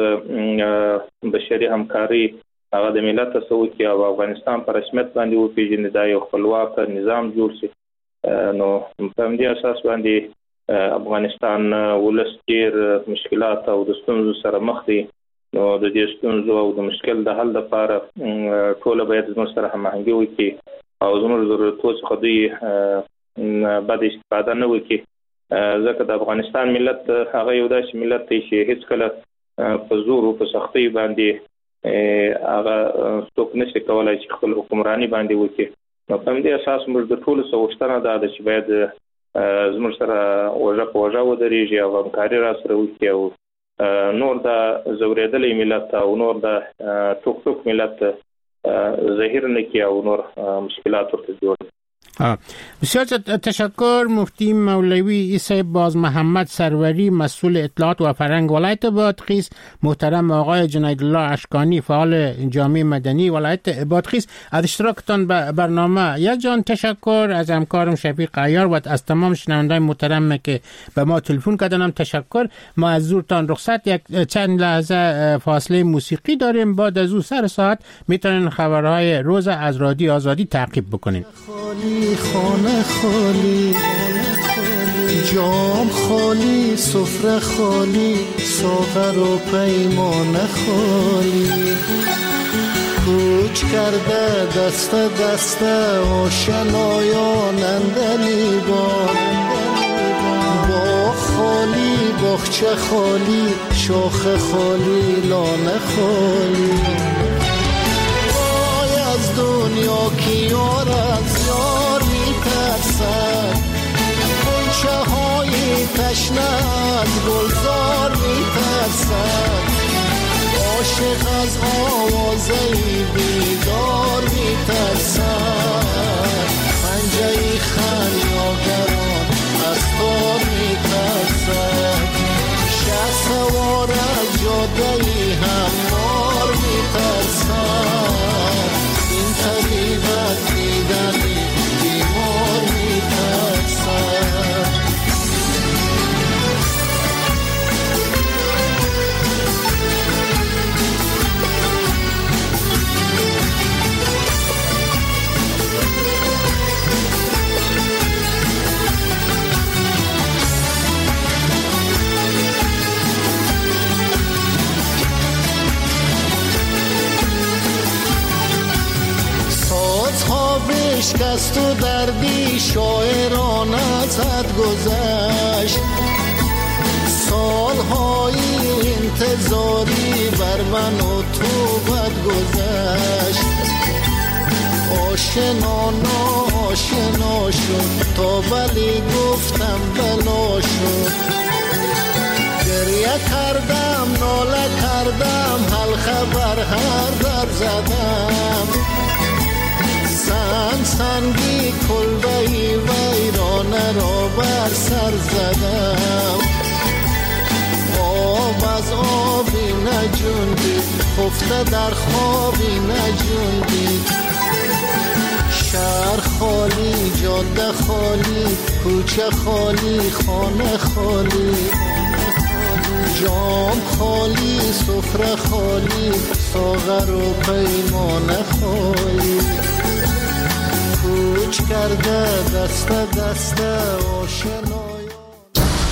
بشري همکاري هغه د ملت څخه وکړي او افغانستان په رسمیت باندې وپیژني، دا یو خپلواک نظام جوړ شي. نو په همدې اساس باندې افغانستان ولس ډېر مشکلات او د ستونزو سره مخ دی. نو د دې ستونزو او د مشکل د حل لپاره ټول باید زموږ سره هماهنګي وکړي او زموږ ضرورتو څخه دوی بعد استفاده نه وکړي، ځکه د افغانستان ملت هغه یو داسې ملت دی چې هیڅ کله په زور او په سختۍ باندې هغه څوک نشي کولای چې خپل حکمرانی باندې وکړي. نو په دې اساس موږ د ټولو څه غوښتنه ده چې باید زموږ سره وژه په وژه ودرېږي او همکاري را سره وکړي او نور د زورېدلې ملت او نور د ټوک ټوک ملت ظاهر نه کړي او نور مشکلات ورته جوړ. بسیار تشکر. مفتی مولوی عیسی باز محمد سروری، مسئول اطلاعات و فرهنگ ولایت بادغیس، محترم آقای جنید الله اشکانی، فعال جامعه مدنی ولایت بادغیس، از اشتراکتان به برنامه یک جان تشکر. از همکارم شفیق عیار و از تمام شنوندگان محترم که به ما تلفن کردن تشکر. ما از زورتان رخصت یک چند لحظه فاصله موسیقی داریم، بعد از او سر ساعت میتونین خبرهای روز از رادیو آزادی تعقیب بکنین. خانه خالی، جام خالی، سفره خالی، ساغر و پیمانه خالی، کوچ کرده دست دست آشنایان اندلیبان، باغ خالی، باغچه خالی، شاخ خالی، لانه خالی. دنیا کیار از یار میترسد، غنچه های تشنه از گلزار میترسد، عاشق از آوازه بیدار میترسد، پنجه خریاگران از تار میترسد، شه سوار از جاده هموار میترسد، طبیبت دیدنی بیمار میترسد. شکست و دردی شاعران ازت گذشت، سالهای انتظاری بر من و تو بد گذشت، آشنا ناشنا شد تا ولی گفتم بلا شد. گریه کردم ناله کردم حال خبر هر در زدم، سنگ سنگی کلبهی ویرانه را بر سر زدم. آب از آبی نجوندید خفته در خوابی نجوندید، شهر خالی جاده خالی کوچه خالی خانه خالی، جام خالی سفره خالی ساغر و پیمانه خالی، کوچ کرده دست دست آشنا.